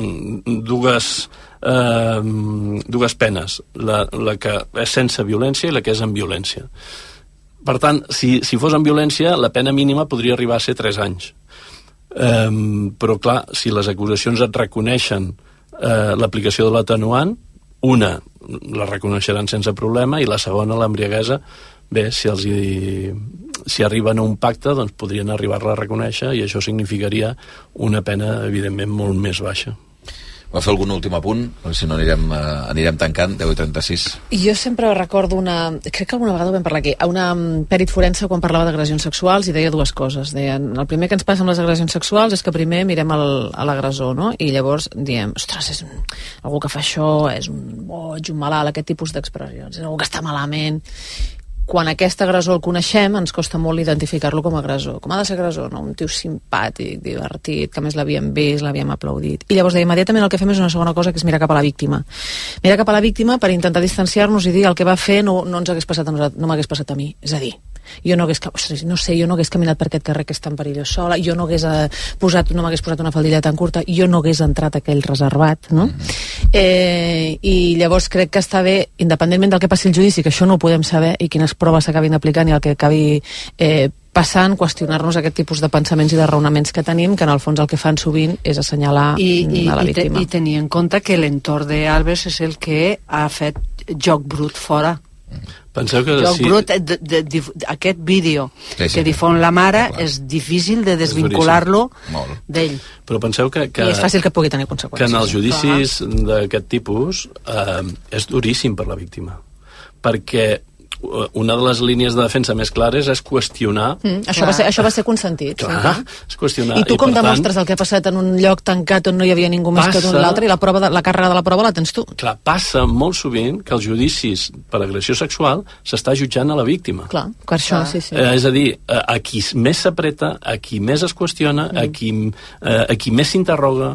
S3: dues penes, la que és sense violència i la que és amb violència. Per tant, si fos amb violència, la pena mínima podria arribar a ser 3 anys. Però clar, si les acusacions et reconeixen l'aplicació de l'atenuant, una la reconeixeran sense problema i la segona, l'embriaguesa, bé, si arriben a un pacte, doncs podrien arribar-la a reconèixer i això significaria una pena, evidentment, molt més baixa.
S1: Va fer algun últim apunt? Si no anirem tancant, 10:36.
S4: Jo sempre recordo crec que alguna vegada ho vam parlar aquí, una pèrit forense quan parlava d'agressions sexuals i deia dues coses. Deien, el primer que ens passa amb les agressions sexuals és que primer mirem a l'agressor, no? I llavors diem, ostres, algú que fa això és un boig, un malalt, aquest tipus d'expressions, és algú que està malament. Quan aquest agressor el coneixem, ens costa molt identificar-lo com a agressor. Com ha de ser agressor? No? Un tio simpàtic, divertit, que a més l'havíem vist, l'havíem aplaudit. I llavors immediatament el que fem és una segona cosa, que és mirar cap a la víctima. Mirar cap a la víctima per intentar distanciar-nos i dir el que va fer no ens hagués passat a nosaltres, no m'hagués passat a mi. És a dir, jo no hagués caminat per aquest carrer que és tan perillós sola, jo no m'hagués posat una faldilla tan curta, jo no hagués entrat a aquell reservat, no? I llavors crec que està bé, independentment del que passi al judici, que això no ho podem saber i quines proves s'acabin aplicant i el que acabi passant, qüestionar-nos aquest tipus de pensaments i de raonaments que tenim, que en el fons el que fan sovint és assenyalar a la víctima.
S5: I tenir en compte que l'entorn d'Albes és el que ha fet joc brut fora.
S3: Penseu que
S5: joc brut, aquest vídeo que difon la mare és difícil de desvincular-lo d'ell.
S3: Però penseu que
S4: i és fàcil que pugui tenir conseqüències.
S3: Que en els judicis d'aquest tipus és duríssim per la víctima, perquè una de les línies de defensa més clares és qüestionar...
S4: Això va ser consentit.
S3: Clar, és qüestionar.
S4: I tu com demostres el que ha passat en un lloc tancat on no hi havia ningú més que tu en l'altre i la càrrega de la prova la tens tu?
S3: Clar, passa molt sovint que els judicis per agressió sexual s'està jutjant a la víctima.
S4: Clar, per això, sí.
S3: És a dir, a qui més s'apreta, a qui més es qüestiona, a qui més s'interroga,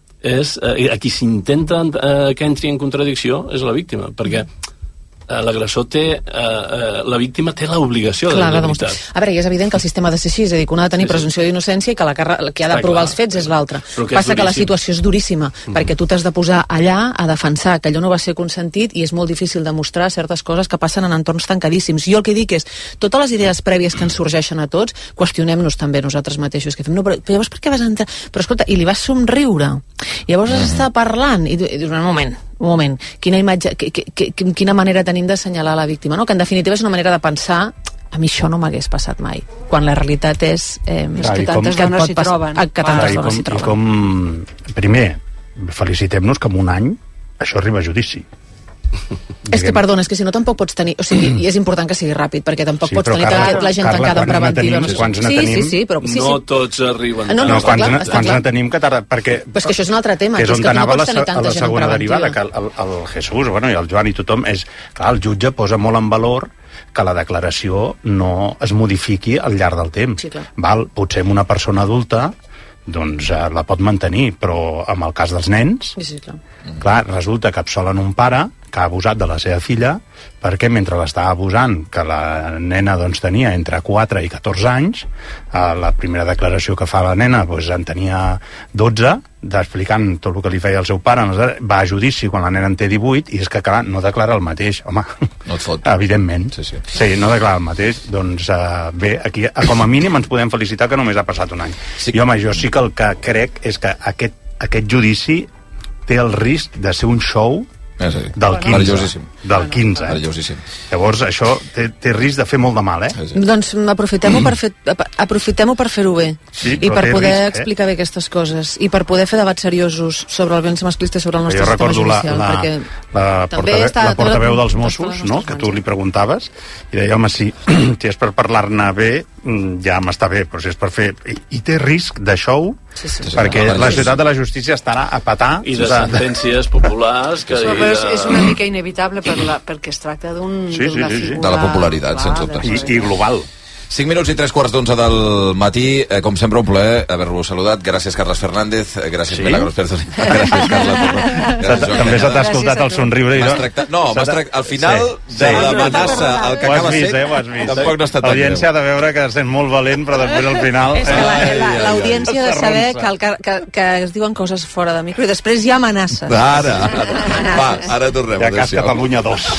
S3: a qui s'intenta que entri en contradicció és la víctima, perquè l'agressor la víctima té l'obligació de la veritat.
S4: A veure, i és evident que el sistema ha de ser així, és a dir, que un ha de tenir presumpció d'innocència i que qui ha de provar els fets és l'altre. Passa que la situació és duríssima, perquè tu t'has de posar allà a defensar que allò no va ser consentit i és molt difícil demostrar certes coses que passen en entorns tancadíssims. Jo el que dic és, totes les idees prèvies que ens sorgeixen a tots, qüestionem-nos també nosaltres mateixos, que fem, no, però llavors per què vas entrar? Però escolta, i li vas somriure, i llavors has estat parlant, i dius, un moment, quina imatge, quina manera tenim d'assenyalar la víctima, no? Que en definitiva és una manera de pensar, a mi això no m'hagués passat mai, quan la realitat és
S5: que tantes dones s'hi troben.
S2: I com, primer, felicitem-nos que en un any això arriba a judici.
S4: És que, perdona, és que si no tampoc pots tenir... O sigui, i és important que sigui ràpid, perquè tampoc pots tenir la gent tancada en preventiva.
S2: Sí,
S4: però...
S3: No tots arriben.
S2: Quants ne tenim que tarda... Però
S4: és que això és un altre tema.
S2: Que és on anava a la segona derivada, que el Jesús, i el Joan i tothom, és... Clar, el jutge posa molt en valor que la declaració no es modifiqui al llarg del temps. Potser una persona adulta doncs la pot mantenir, però en el cas dels nens, clar, resulta que absolen un pare que ha abusat de la seva filla, perquè mentre l'estava abusant, que la nena doncs, tenia entre 4 i 14 anys, la primera declaració que fa la nena doncs, en tenia 12, explicant tot el que li feia el seu pare, va a judici quan la nena en té 18, i és que, clar, no declara el mateix, home.
S1: No et fot.
S2: Evidentment. Sí, no declara el mateix. Doncs bé, aquí, com a mínim ens podem felicitar que només ha passat un any. I home, jo sí que el que crec és que aquest judici té el risc de ser un show del 15. Del 15. Llavors, això té risc de fer molt de mal,
S4: Doncs aprofitem-ho per fer-ho bé.
S2: Sí,
S4: i per poder explicar bé aquestes coses. I per poder fer debats seriosos sobre el violència masclista i sobre el nostre sistema judicial.
S2: La portaveu dels Mossos, no?, que tu li preguntaves, i deia, home, si és per parlar-ne bé, ja m'està bé, però si és per fer... I té risc de show, perquè la ciutat de la justícia estarà a petar...
S3: I de sentències populars que...
S5: És una mica inevitable perquè es tracta d'una figura...
S1: De la popularitat, sense dubte.
S2: I global.
S1: 5 minuts i 3:15 del matí. Com sempre, un plaer haver-vos saludat. Gràcies, Carles Fernández. Gràcies, Milagros Pérez. Gràcies, Carles.
S2: També se t'ha escoltat el somriure.
S1: Al final de l'amenaça, el que acaba sent, tampoc no està tan greu.
S2: L'audiència ha de veure que sent molt valent, però després al final...
S4: És que l'audiència ha de saber que es diuen coses fora de micro i després hi ha amenaces.
S1: Ara tornem.
S2: Ja cas Catalunya 2.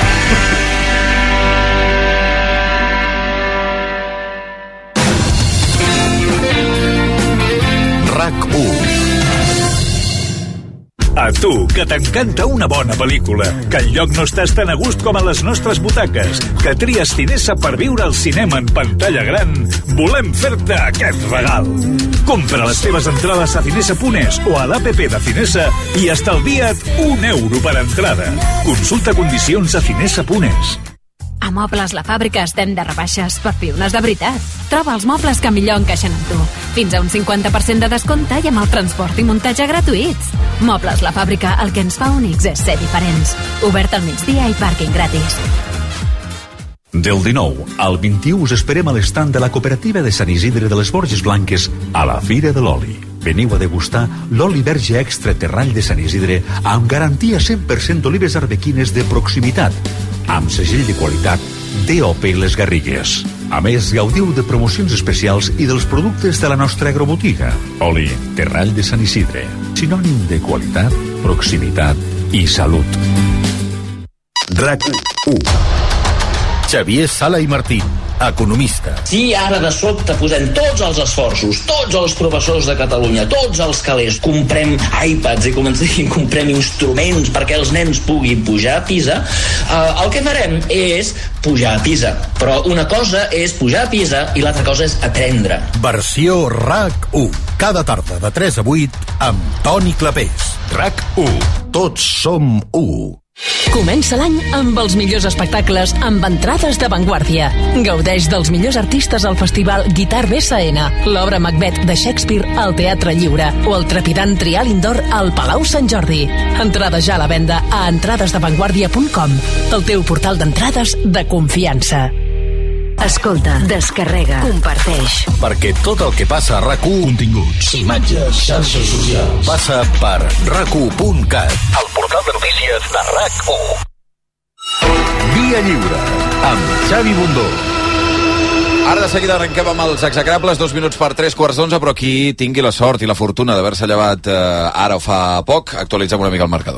S17: RAC1. A tu, que t'encanta una bona pel·lícula, que enlloc no estàs tan a gust com a les nostres butaques, que tries Cinesa per viure el cinema en pantalla gran, volem fer-te aquest regal. Compra les teves entrades a cinesa.es o a l'APP de Cinesa i estalvia't €1 per entrada. Consulta condicions a cinesa.es.
S21: A Mobles La Fàbrica estem de rebaixes per piones de veritat. Troba els mobles que millor encaixen amb tu. Fins a un 50% de descompte i amb el transport i muntatge gratuïts. Mobles La Fàbrica, el que ens fa únics és ser diferents. Obert al migdia i pàrquing gratis.
S22: Del 19 al 21 us esperem a l'estand de la cooperativa de Sant Isidre de les Borges Blanques a la Fira de l'Oli. Veniu a degustar l'oli verge extra terrall de Sant Isidre amb garantia 100% d'olives arbequines de proximitat, amb segell de qualitat DOP Les Garrigues. A més, gaudiu de promocions especials i dels productes de la nostra agrobotiga. Oli Terrall de Sant Isidre, sinònim de qualitat, proximitat i salut.
S13: RAC1. Xavier Sala i Martín, economista.
S23: Si ara de sobte posem tots els esforços, tots els professors de Catalunya, tots els calés, comprem iPads i comprem instruments perquè els nens puguin pujar a Pisa, el que farem és pujar a Pisa. Però una cosa és pujar a Pisa i l'altra cosa és aprendre.
S13: Versió RAC1. Cada tarda de 3 a 8 amb Toni Clapés. RAC1. Tots som 1.
S10: Comença l'any amb els millors espectacles amb entrades d'avantguàrdia. Gaudeix dels millors artistes al festival Guitar BSN, l'obra Macbeth de Shakespeare al Teatre Lliure o el trepidant Trial Indoor al Palau Sant Jordi. Entrades ja a la venda a entradesdavantguardia.com, el teu portal d'entrades de confiança.
S11: Escolta, descarrega, comparteix.
S13: Perquè tot el que passa a RAC1, continguts, imatges, xarxes socials, passa per RAC1.cat, el portal de notícies de RAC1. Via Lliure, amb Xavi Bundó.
S1: Ara de seguida arrenquem amb els execrables, 2 minuts per 3:15, però qui tingui la sort i la fortuna d'haver-se llevat ara o fa poc, actualitzem una mica el marcador.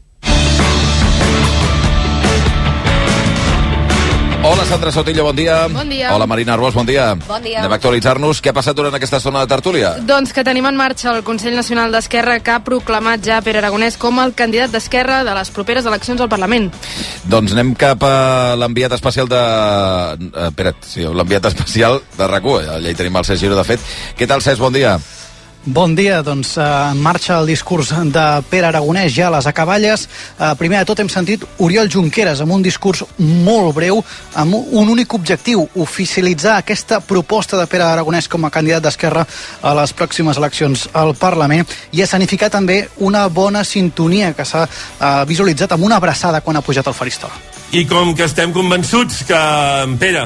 S1: Hola, Sandra Sotillo, bon dia.
S24: Bon dia.
S1: Hola, Marina Arbós, bon dia.
S24: Bon dia.
S1: Anem a actualitzar-nos. Què ha passat durant aquesta estona de tertúlia?
S24: Doncs que tenim en marxa el Consell Nacional d'Esquerra, que ha proclamat ja Pere Aragonès com el candidat d'Esquerra de les properes eleccions al Parlament.
S1: Doncs anem cap a l'enviat especial de... l'enviat especial de RAC1. Allà hi tenim el Cesc Giró, de fet. Què tal, Cesc? Bon dia.
S6: Bon dia, doncs en marxa el discurs de Pere Aragonès ja a les acaballes. Primer de tot hem sentit Oriol Junqueras amb un discurs molt breu, amb un únic objectiu, oficialitzar aquesta proposta de Pere Aragonès com a candidat d'Esquerra a les pròximes eleccions al Parlament i escenificar també una bona sintonia que s'ha visualitzat amb una abraçada quan ha pujat al faristol.
S25: I com que estem convençuts que en Pere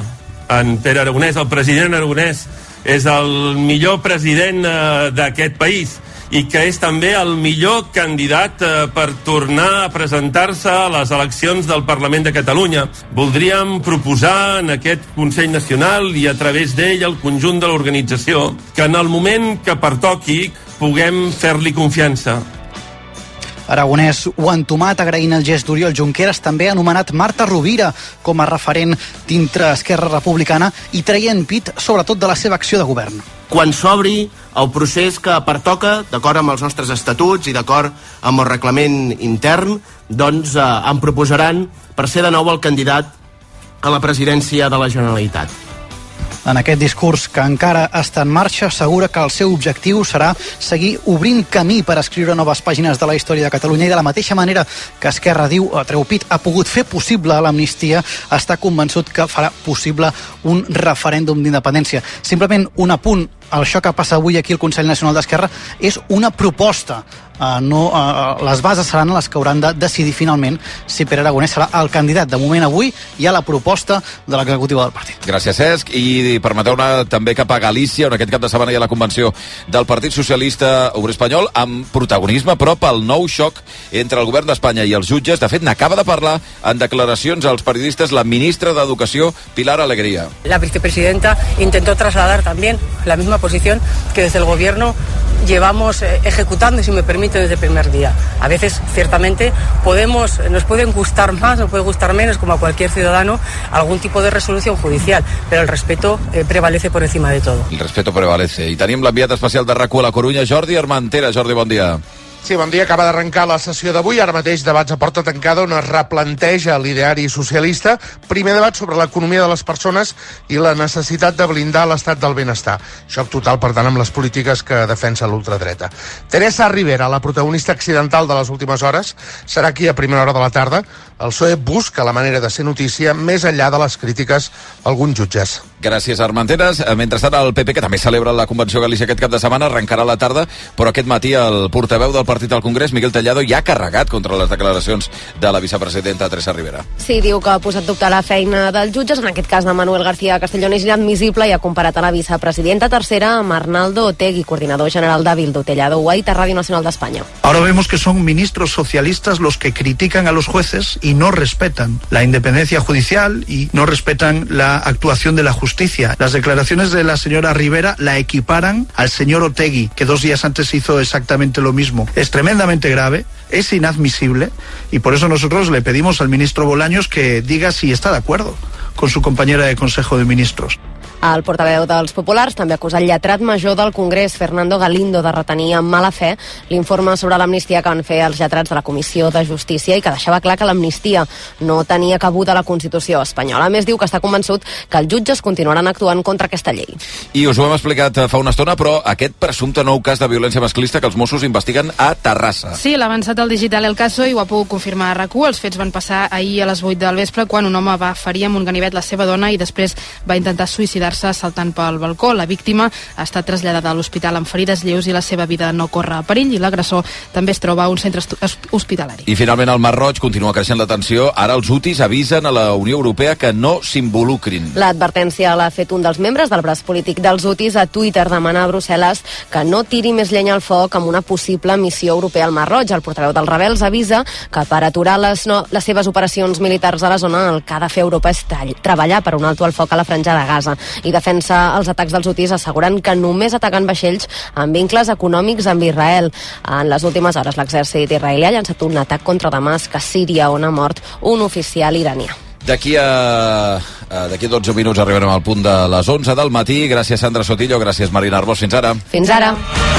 S25: Aragonès, el president Aragonès, és el millor president d'aquest país i que és també el millor candidat per tornar a presentar-se a les eleccions del Parlament de Catalunya. Voldríem proposar en aquest Consell Nacional i a través d'ell el conjunt de l'organització que en el moment que pertoqui puguem fer-li confiança.
S6: Aragonès ho ha entomat agraint el gest d'Oriol Junqueras, també ha anomenat Marta Rovira com a referent dintre Esquerra Republicana i traient pit sobretot de la seva acció de govern.
S7: Quan s'obri el procés que pertoca, d'acord amb els nostres estatuts i d'acord amb el reglament intern, doncs em proposaran per ser de nou el candidat a la presidència de la Generalitat.
S6: En aquest discurs que encara està en marxa, assegura que el seu objectiu serà seguir obrint camí per escriure noves pàgines de la història de Catalunya i de la mateixa manera que Esquerra diu, treu pit, ha pogut fer possible l'amnistia, està convençut que farà possible un referèndum d'independència. Simplement un apunt, això que passa avui aquí al Consell Nacional d'Esquerra és una proposta. Les bases seran les que hauran de decidir finalment si Pere Aragonès serà el candidat. De moment avui hi ha la proposta de l'executiva del partit.
S1: Gràcies, Cesc. I permeteu-me també cap a Galícia, on aquest cap de setmana hi ha la convenció del Partit Socialista Obrer Espanyol, amb protagonisme però pel nou xoc entre el govern d'Espanya i els jutges. De fet, n'acaba de parlar en declaracions als periodistes la ministra d'Educació, Pilar Alegría.
S9: La vicepresidenta intentó trasladar también la misma posición que desde el gobierno llevamos ejecutando, si me permite, desde el primer día. A veces, ciertamente, nos pueden gustar más, nos puede gustar menos, como a cualquier ciudadano, algún tipo de resolución judicial, pero el respeto prevalece por encima de todo.
S1: El respeto prevalece. I tenim l'enviat especial de RAC1 a la Corunya, Jordi Armentera. Jordi, bon dia.
S14: Sí, bon dia. Acaba d'arrencar la sessió d'avui. Ara mateix debats a porta tancada on es replanteja l'ideari socialista. Primer debat sobre l'economia de les persones i la necessitat de blindar l'estat del benestar. Xoc total, per tant, amb les polítiques que defensa l'ultradreta. Teresa Rivera, la protagonista accidental de les últimes hores, serà aquí a primera hora de la tarda. El PSOE busca la manera de ser notícia més enllà de les crítiques a alguns jutges.
S1: Gràcies, Armenteres. Mentrestant, el PP, que també celebra la Convenció Galícia aquest cap de setmana, arrencarà a la tarda, però aquest matí el portaveu del partit al Congrés, Miguel Tellado, ja ha carregat contra les declaracions de la vicepresidenta Teresa Rivera.
S15: Sí, diu que ha posat dubte la feina dels jutges, en aquest cas de Manuel García Castellón, és inadmissible i ha comparat a la vicepresidenta tercera amb Arnaldo Otegi, coordinador general de Bildu. Tellado ho ha dit a Ràdio Nacional d'Espanya.
S16: Ahora vemos que son ministros socialistas los que critican a los jueces y no respetan la independencia judicial y no respetan la actuación de la justicia. Las declaraciones de la señora Rivera la equiparan al señor Otegi, que 2 días antes hizo exactamente lo mismo. Es tremendamente grave, es inadmisible y por eso nosotros le pedimos al ministro Bolaños que diga si está de acuerdo con su compañera de Consejo de Ministros.
S15: El portaveu dels populars també acusa el lletrat major del Congrés, Fernando Galindo, de retenir amb mala fe l'informe sobre l'amnistia que van fer els lletrats de la Comissió de Justícia i que deixava clar que l'amnistia no tenia cabuda a la Constitució espanyola. A més, diu que està convençut que els jutges continuaran actuant contra aquesta llei.
S1: I us ho hem explicat fa una estona, però aquest presumpte nou cas de violència masclista que els Mossos investiguen a Terrassa.
S24: Sí, l'ha avançat el digital El Caso i ho ha pogut confirmar a RAC1. Els fets van passar ahir a les 8 del vespre quan un home va ferir amb un ganivet la seva dona i després va intentar suïcidar-se saltant pel balcó. La víctima ha estat traslladada a l'hospital amb ferides lleus i la seva vida no corre perill i l'agressor també es troba a un centre hospitalari.
S1: I finalment al Mar Roig continua creixent la tensió. Ara els hutis avisen a la Unió Europea que no s'involucrin.
S15: L'advertència l'ha fet un dels membres del braç polític dels hutis a Twitter, demana a Brussel·les que no tiri més llenya al foc amb una possible missió europea al Mar Roig. El portaveu dels rebels avisa que per aturar les seves operacions militars a la zona el que ha de fer Europa és treballar per un alto al foc a la franja de Gaza i defensa els atacs dels hutis, assegurant que només atacant vaixells amb vincles econòmics amb Israel. En les últimes hores l'exèrcit israelià ha llançat un atac contra Damasc a Síria, on ha mort un oficial iranià.
S1: D'aquí a 12 minuts arribarem al punt de les 11 del matí. Gràcies, Sandra Sotillo. Gràcies, Marina Arbós. Fins ara.
S15: Fins ara.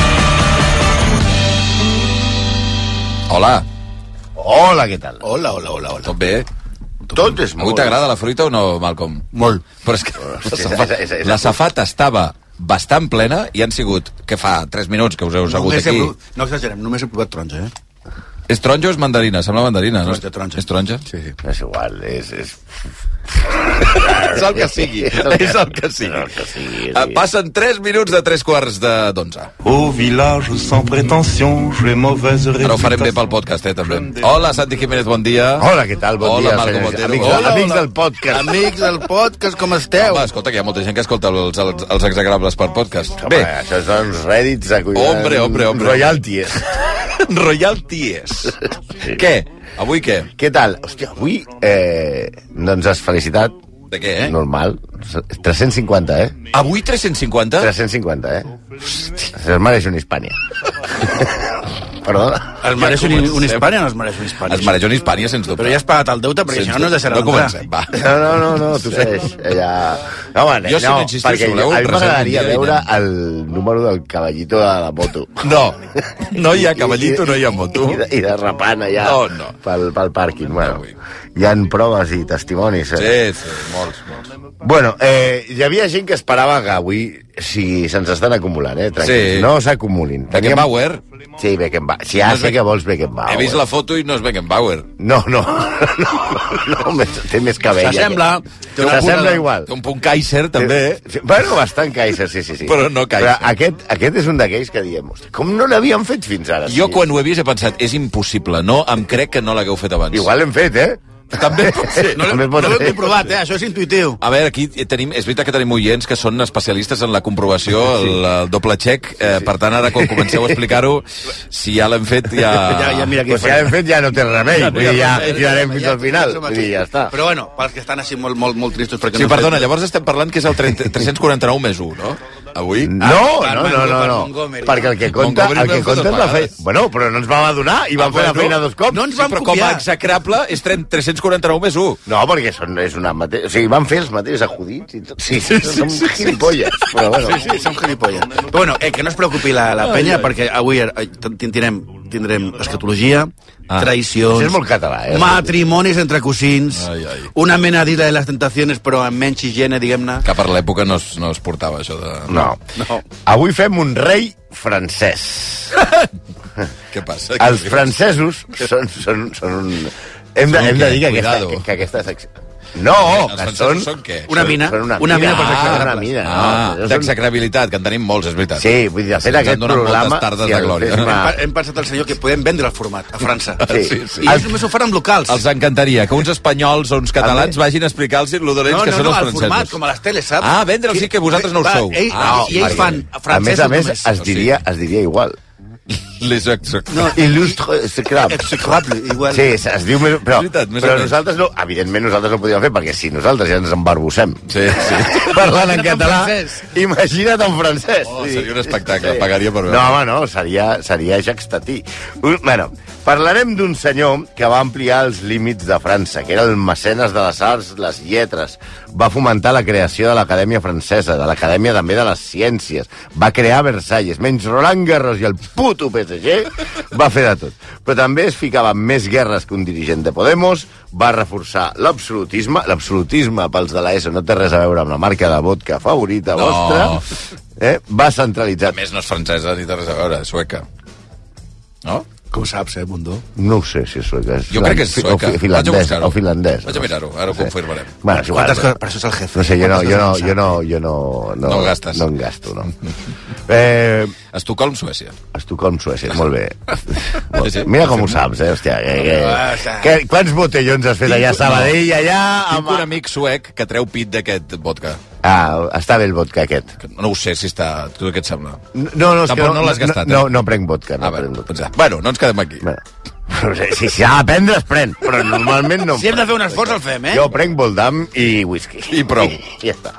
S1: Hola.
S26: Hola, què tal?
S1: Hola. Tot bé?
S26: Tot és molt.
S1: Avui t'agrada la fruita o no, Malcolm?
S26: Molt.
S1: Però és que la safata estava bastant plena i han sigut, que fa 3 minuts que us heu segut aquí.
S26: No exagerem, només he provat taronja,
S1: És taronja o és mandarina? Sembla mandarina, no?
S26: Taronja.
S1: És taronja?
S26: Sí. És igual, és...
S1: És el que sigui. És el que sigui. Passen 3 minuts de 3:15.
S3: Au village sans prétention, j'ai mauvaise réputation.
S1: Ara ho farem bé pel podcast, també. Hola, Santi Jiménez, bon dia.
S26: Hola, què tal? Bon dia,
S1: Malcom Otero.
S26: Amics del podcast. Amics del podcast, com esteu?
S1: Home, escolta, que hi ha molta gent que escolta els exagrables per podcast.
S26: Bé, això són rèdits de cuidar...
S1: Hombre.
S26: Royalties.
S1: Royalties. Què? Avui què?
S26: Què tal? Hòstia, avui doncs has felicitat.
S1: De què,
S26: Normal. 350,
S1: Avui 350?
S26: 350, Hòstia. Es mereix un Hispània. Perdona.
S8: Es mereix un Hispània o no es mereix un Hispània?
S1: Es mereix un Hispània, sens dubte.
S8: Però ja has pagat el deute, perquè si no, no has de ser
S1: no comencem, va.
S26: No, tu segueix.
S1: Jo si no existís,
S26: perquè a mi m'agradaria veure el número del caballito de la moto.
S1: No hi ha caballito, no hi ha moto.
S26: I derrapant allà pel pàrquing. Bueno, hi ha proves i testimonis.
S1: Sí, molts.
S26: Bueno, hi havia gent que esperava que avui se'ns estan acumulant, tranquils. No s'acumulin.
S1: Beckenbauer?
S26: Sí, Beckenbauer. Si ja sé que vols Beckenbauer.
S1: He vist la foto i no és Beckenbauer.
S26: No, té més cabell. S'assembla igual.
S1: Té un punt Kaiser, també.
S26: Bueno, bastant Kaiser, sí.
S1: Però no Kaiser.
S26: Però aquest és un d'aquells que diem, com no l'havíem fet fins ara?
S1: Jo quan ho he vist he pensat, és impossible, em crec que no l'hagueu fet abans.
S26: Igual l'hem fet,
S1: També pot ser.
S8: No l'hem comprovat, això és intuïtiu.
S1: A veure, aquí és veritat que tenim oients que són especialistes en la comprovació, el doble check, per tant, ara quan comenceu a explicar-ho, si ja l'hem fet,
S26: si ja l'hem fet ja no té remei, ja tirarem fins al final, i ja està.
S8: Però bueno, pels que estan així molt tristos...
S1: Sí, perdona, llavors estem parlant que és el 349 més 1, no? Avui?
S26: No, perquè el que compta és la feina. Bueno, però no ens vam adonar i vam fer la feina 2 cops.
S8: No ens vam
S1: copiar. Però com a execrable és 349 més 1.
S26: No, perquè és una mateixa... O sigui, van fer els mateixos acudits i tot. Sí, som gilipolles. Però bueno.
S8: Sí, som gilipolles. Però bueno, que no es preocupi la penya, perquè avui tindrem escatologia, traïcions...
S26: Això és molt català,
S8: matrimonis entre cosins, una mena d'Isla de les Tentaciones, però amb menys higiene, diguem-ne.
S1: Que per l'època no es portava això de...
S26: No. Avui fem un rei francès.
S1: Què passa?
S26: Els francesos són un... Hem de dir que aquesta secció... No,
S1: que són què?
S8: Una mina.
S26: Una mina.
S1: D'execrabilitat, que en tenim molts, és veritat.
S26: Sí, vull dir, de fet aquest programa...
S8: Hem pensat al senyor que podem vendre el format a França.
S26: Sí.
S8: I ells només ho faran locals.
S1: Els encantaria que uns espanyols o uns catalans vagin a explicar-los lo dolents que són els francesos.
S8: No, el format, com a les teles, saps?
S1: Vendre'ls sí que vosaltres no ho sou.
S8: I ells fan francesos només.
S26: A més, es diria igual. Il·lustre
S8: execrable, igual.
S26: Sí, es diu més... Però nosaltres no... Evidentment nosaltres no podíem fer, perquè si nosaltres ja ens embarbussem parlant en català, imagina't en francès.
S1: Seria un espectacle, pagaria per veure.
S26: No, home, no, seria Jacques Tati. Bueno, parlarem d'un senyor que va ampliar els límits de França, que era el mecenes de les arts, les lletres, va fomentar la creació de l'Acadèmia Francesa, de l'Acadèmia també de les Ciències, va crear Versalles, menys Roland Garros i el puto PSG, va fer de tot. Però també es ficava en més guerres que un dirigent de Podemos, va reforçar l'absolutisme. L'absolutisme, pels de l'ESO, no té res a veure amb la marca de vodka favorita vostra. Va centralitzar...
S1: A més, no és francesa ni té res a veure, és sueca. No?
S8: Com saps, Bundó?
S26: No ho sé si és sueca.
S1: Jo crec que és sueca.
S26: O finlandès.
S1: Vaig a mirar-ho, ara ho confirmarem.
S26: Bueno, és igual.
S8: Per això és el jefe.
S26: No sé, jo no
S1: gastes.
S26: No en gasto, no.
S1: Estocolm, Suècia.
S26: Estocolm, Suècia, molt bé. Mira com ho saps, hòstia. Quants botellons has fet allà a Sabadell, allà...
S1: Tinc un amic suec que treu pit d'aquest vodka.
S26: Està bé el vodka aquest.
S1: No ho sé si està... Tu què et sembla?
S26: No, és que
S1: no l'has gastat.
S26: No prenc vodka.
S1: Bueno, no ens quedem aquí.
S26: Si s'ha de prendre, es pren, però normalment no...
S8: Si hem de fer un esforç, el fem,
S26: Jo prenc Voldam i whisky.
S1: I prou.
S26: Ja està.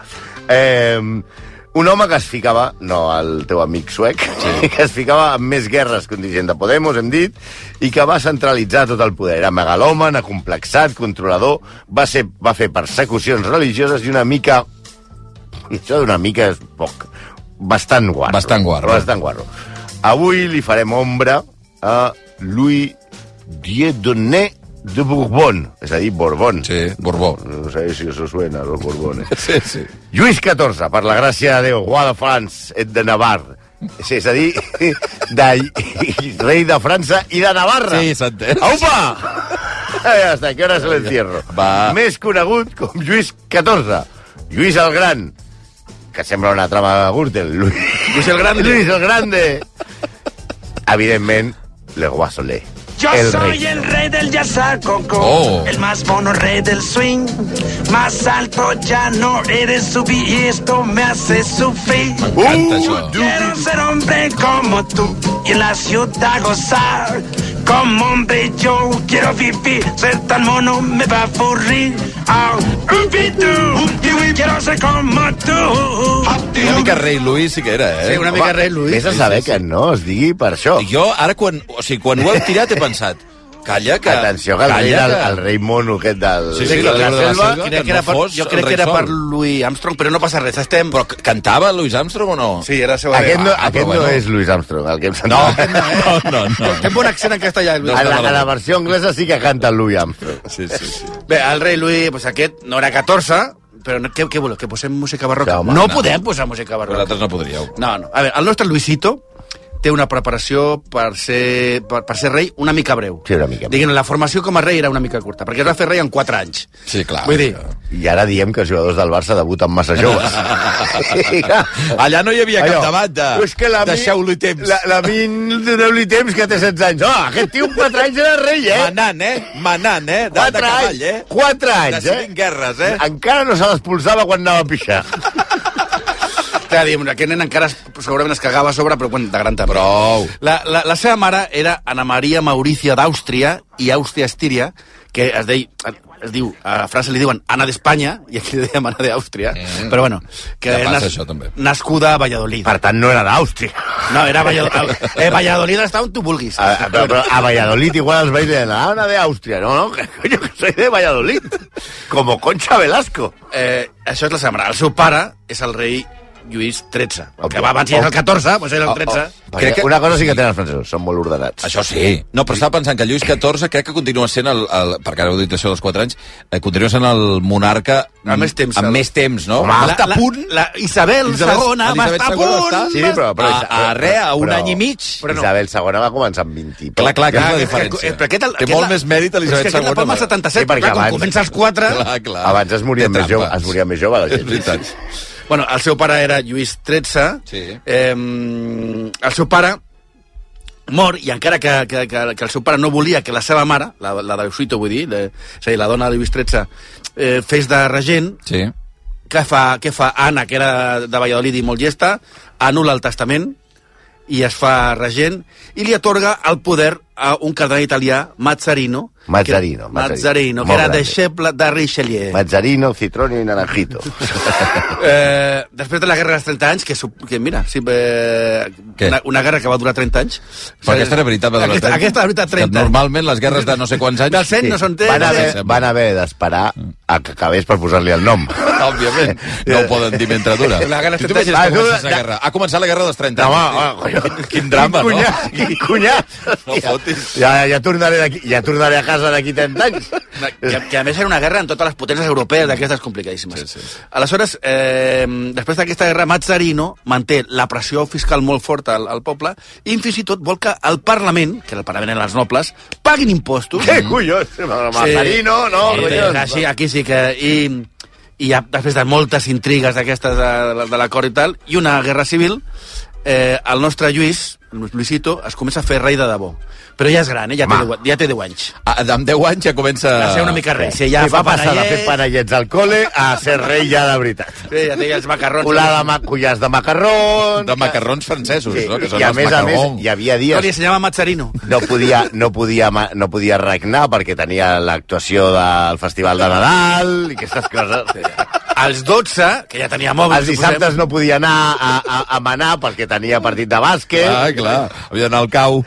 S26: Un home que es ficava, no el teu amic suec, que es ficava en més guerres que un dirigent de Podemos, hem dit, i que va centralitzar tot el poder. Era megalòman, acomplexat, controlador, va fer persecucions religioses i una mica... I això d'una mica és poc. Bastant guarro. Avui li farem ombra a Louis Dieudonné de Bourbon, és a dir, Borbón.
S1: Sí, Borbó.
S26: No sé si eso suena, los Borbones.
S1: Sí.
S26: Lluís XIV, per la gràcia de Déu, roi de France et de Navarre. Sí, és a dir, rei de França i de Navarra.
S1: Sí, s'entén.
S26: Aupa! Hasta que hora se l'encierro. Més conegut com Lluís XIV. Lluís el Gran, que sembla una trama de Gürtel.
S8: Lluís el Grande.
S26: Lluís el Grande. Evidentment, Le Roi Soleil.
S4: Yo soy el rey del yazacoco, el más mono rey del swing. Más alto ya no eres subir y esto me hace sufrir. Quiero ser hombre como tú y en la ciudad gozar. Como hombre yo quiero vivir, ser tan mono me va a aburrir. Quiero ser como tú.
S1: Una mica rei Louis sí que era,
S8: Sí, una mica rei Louis.
S26: Vés a saber que no es digui per això.
S1: Jo ara, quan ho heu tirat, he pensat, calla, que...
S26: Atenció, que el rei mono aquest del...
S1: Sí, de la selva,
S8: jo crec que era per Louis Armstrong, però no passa res, estem...
S1: Però cantava Louis Armstrong o no?
S8: Sí, era la seva
S26: Aquest no és Louis Armstrong, el que hem sentit.
S1: No.
S8: Té bon accent en castellà.
S26: A la versió anglesa sí que canta el Louis Armstrong.
S1: Sí.
S8: Bé, el rei Louis, doncs aquest no era 14, però què voleu, que posem música barroca?
S26: No, home,
S8: no podem posar música barroca.
S1: Vosaltres no podríeu.
S8: No. A veure, el nostre Luisito té una preparació per ser rei una mica breu.
S26: Sí, una mica.
S8: Diguem, la formació com a rei era una mica curta, perquè es va fer rei en 4 anys.
S1: Sí, clar.
S8: Vull dir...
S26: I ara diem que els jugadors del Barça debuten massa joves.
S1: Allà no hi havia cap debat de... Deixeu-li temps.
S26: Doneu-li temps, que té 16 anys. Aquest tio 4 anys era rei,
S1: Manant, de cavall,
S26: 4 anys,
S1: Decidint guerres,
S26: Encara no se l'expulsava quan anava a pixar.
S8: Clar, diguem, aquest nen encara segurament es cagava a sobre, però de gran també.
S1: Prou.
S8: La seva mare era Ana Maria Maurícia d'Àustria i Àustria-Estíria, que es diu, a França li diuen Anna d'Espanya, i aquí li dèiem Anna d'Àustria, però bueno, que nascuda a Valladolid.
S26: Per tant, no era d'Àustria.
S8: No, era Valladolid. Valladolid està on tu vulguis.
S26: Però a Valladolid igual els veis de Anna d'Àustria. No, que soy de Valladolid. Como Concha Velasco.
S8: Això és la seva mare. El seu pare és el rei Lluís XIII. Que va abans ja és el 14, doncs era el 13.
S26: Crec que una cosa sí que tenen els francesos, són molt ordenats.
S1: Això sí. No, però estava pensant que Lluís XIV crec que continua sent perquè ara heu dit això dels 4 anys, continua sent el monarca
S8: amb més temps,
S1: no?
S26: Està a punt.
S8: Isabel II va estar a punt.
S26: Sí, però
S1: a un any i mig.
S26: Isabel II va començar amb 20.
S1: Clar, que és la diferència. Té molt més mèrit Elisabet II.
S8: És que la Palma 77, perquè com comença als 4...
S26: Abans es moria més jove la gent.
S1: És veritat.
S8: Bueno, el seu pare era Lluís XIII.
S1: Sí.
S8: El seu pare mor, i encara que el seu pare no volia que la seva mare, la de Luisito, vull dir, és a dir, la dona de Lluís XIII, fes de regent,
S1: sí.
S8: Què fa Anna, que era de Valladolid i molt llesta? Anul·la el testament i es fa regent i li atorga el poder a un cardenal italià, Mazzarino, que era deixeble de Richelieu.
S26: Mazzarino, Citrone i Naranjito.
S8: Després de la guerra dels 30 anys, que mira, una guerra que va durar 30 anys.
S1: Però aquesta era veritat, va durar 30 anys.
S8: Aquesta era veritat 30 anys.
S1: Normalment les guerres de no sé quants anys...
S8: Del 100 no són 30.
S26: Van haver d'esperar a que acabés per posar-li el nom.
S1: Òbviament. No ho poden dir mentre dura. Tu t'imagines que comença la guerra? Ha començat la guerra dels 30 anys. Quin drama, no?
S26: Quin cunyat.
S1: No fotis.
S26: Ja tornaré a casa d'aquí 30 anys.
S8: Que a més era una guerra en totes les potències europees, d'aquestes complicadíssimes.
S1: Sí.
S8: Aleshores, després d'aquesta guerra, Mazzarino manté la pressió fiscal molt forta al poble i fins i tot vol que el Parlament, que el Parlament eren els nobles, paguin impostos.
S26: Què collons? Mazzarino, no?
S8: Aquí sí que... I després de moltes intrigues d'aquestes de l'acord i tal, i una guerra civil, el nostre Luisito, es comença a fer rei de debò. Però ja és gran, ja té 10 anys.
S1: Amb 10 anys ja comença...
S8: A ser una mica rei.
S26: Sí, ja va passar de fer panellets al cole a ser rei ja de veritat.
S8: Sí, ja té els macarrons.
S26: Collars de macarrons...
S1: De macarrons francesos, no? Que són
S26: I a més, hi havia dies...
S8: No, li ensenyava Mazzarino.
S26: No podia regnar perquè tenia l'actuació del Festival de Nadal i aquestes coses.
S8: Als 12, que ja tenia mòbil...
S26: Els dissabtes no podia anar a manar perquè tenia partit de bàsquet.
S1: Clar. Havia d'anar al cau.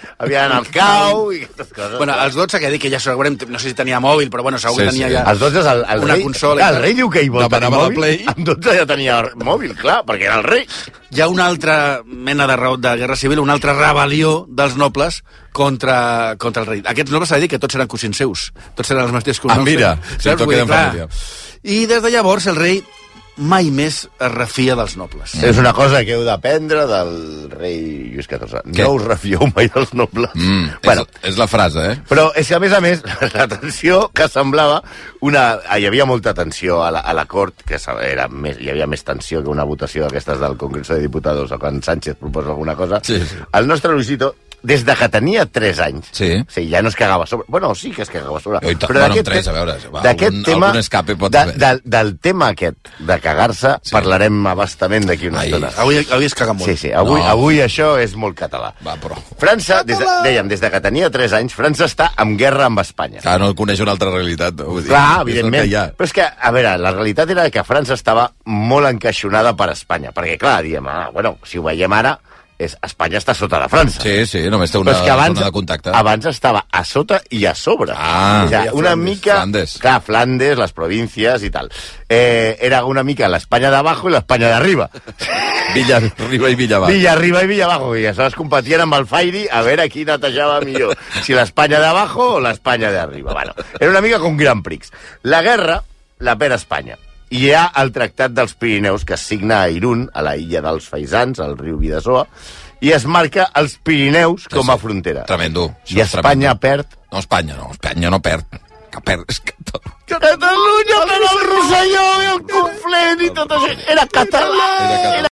S26: I aquestes coses.
S8: Bueno, als 12, que dic que ja segurament, no sé si tenia mòbil, però bueno, segur que tenia ja...
S26: Als 12
S8: una consola.
S26: El rei diu que hi vol tenir mòbil. Amb 12 ja tenia mòbil, clar, perquè era el rei.
S8: Hi ha una altra mena de guerra civil, una altra rebel·lió dels nobles contra el rei. Aquests nobles s'ha de dir que tots eren cosins seus. Tots eren els mateixos cosins.
S1: Mira, si tot queda en família.
S8: I des de llavors el rei mai més es refia dels nobles.
S26: És una cosa que heu d'aprendre del rei Lluís XIV.
S1: Què?
S26: No us refieu mai dels nobles.
S1: Bueno, és la frase, eh?
S26: Però és que, a més, la tensió que semblava... Hi havia molta tensió a la cort, que hi havia més tensió que una votació d'aquestes del Congreso de Diputados o quan Sánchez proposa alguna cosa.
S1: Sí.
S26: El nostre Luisito, des de que tenia 3 anys, sí, ja no es cagava a sobre. Bueno, sí que es cagava a sobre.
S1: Però d'aquest tema,
S26: del tema aquest de cagar-se, parlarem abastament d'aquí una estona.
S8: Avui es caga molt.
S26: Sí, avui això és molt català. França, dèiem, des de que tenia 3 anys, França està en guerra amb Espanya.
S1: Clar, no coneix una altra realitat.
S26: Clar, evidentment. Però és que, a veure, la realitat era que França estava molt encaixonada per Espanya. Perquè, clar, diem, bueno, si ho veiem ara, Espanya està sota de França.
S1: Sí, només té una zona de contacte.
S26: Abans estava a sota i a sobre. Una mica...
S1: Flandes.
S26: Clar, Flandes, les províncies i tal. Era una mica l'Espanya d'abajo i l'Espanya d'arriba.
S1: Villarriba i Villabajo.
S26: Villarriba i Villabajo. I aleshores competien amb el Fairy a veure qui netejava millor. Si l'Espanya d'abajo o l'Espanya d'arriba. Bueno, era una mica com Grand Prix. La guerra la perd Espanya. I hi ha el Tractat dels Pirineus, que es signa a Irún, a la illa dels Faisans, al riu Bidasoa, i es marca els Pirineus com a frontera.
S1: Tremendo.
S26: I Espanya perd...
S1: No, Espanya no perd. Que perd és
S26: Catalunya, però el Rosselló i el Conflent i tot això. Era català.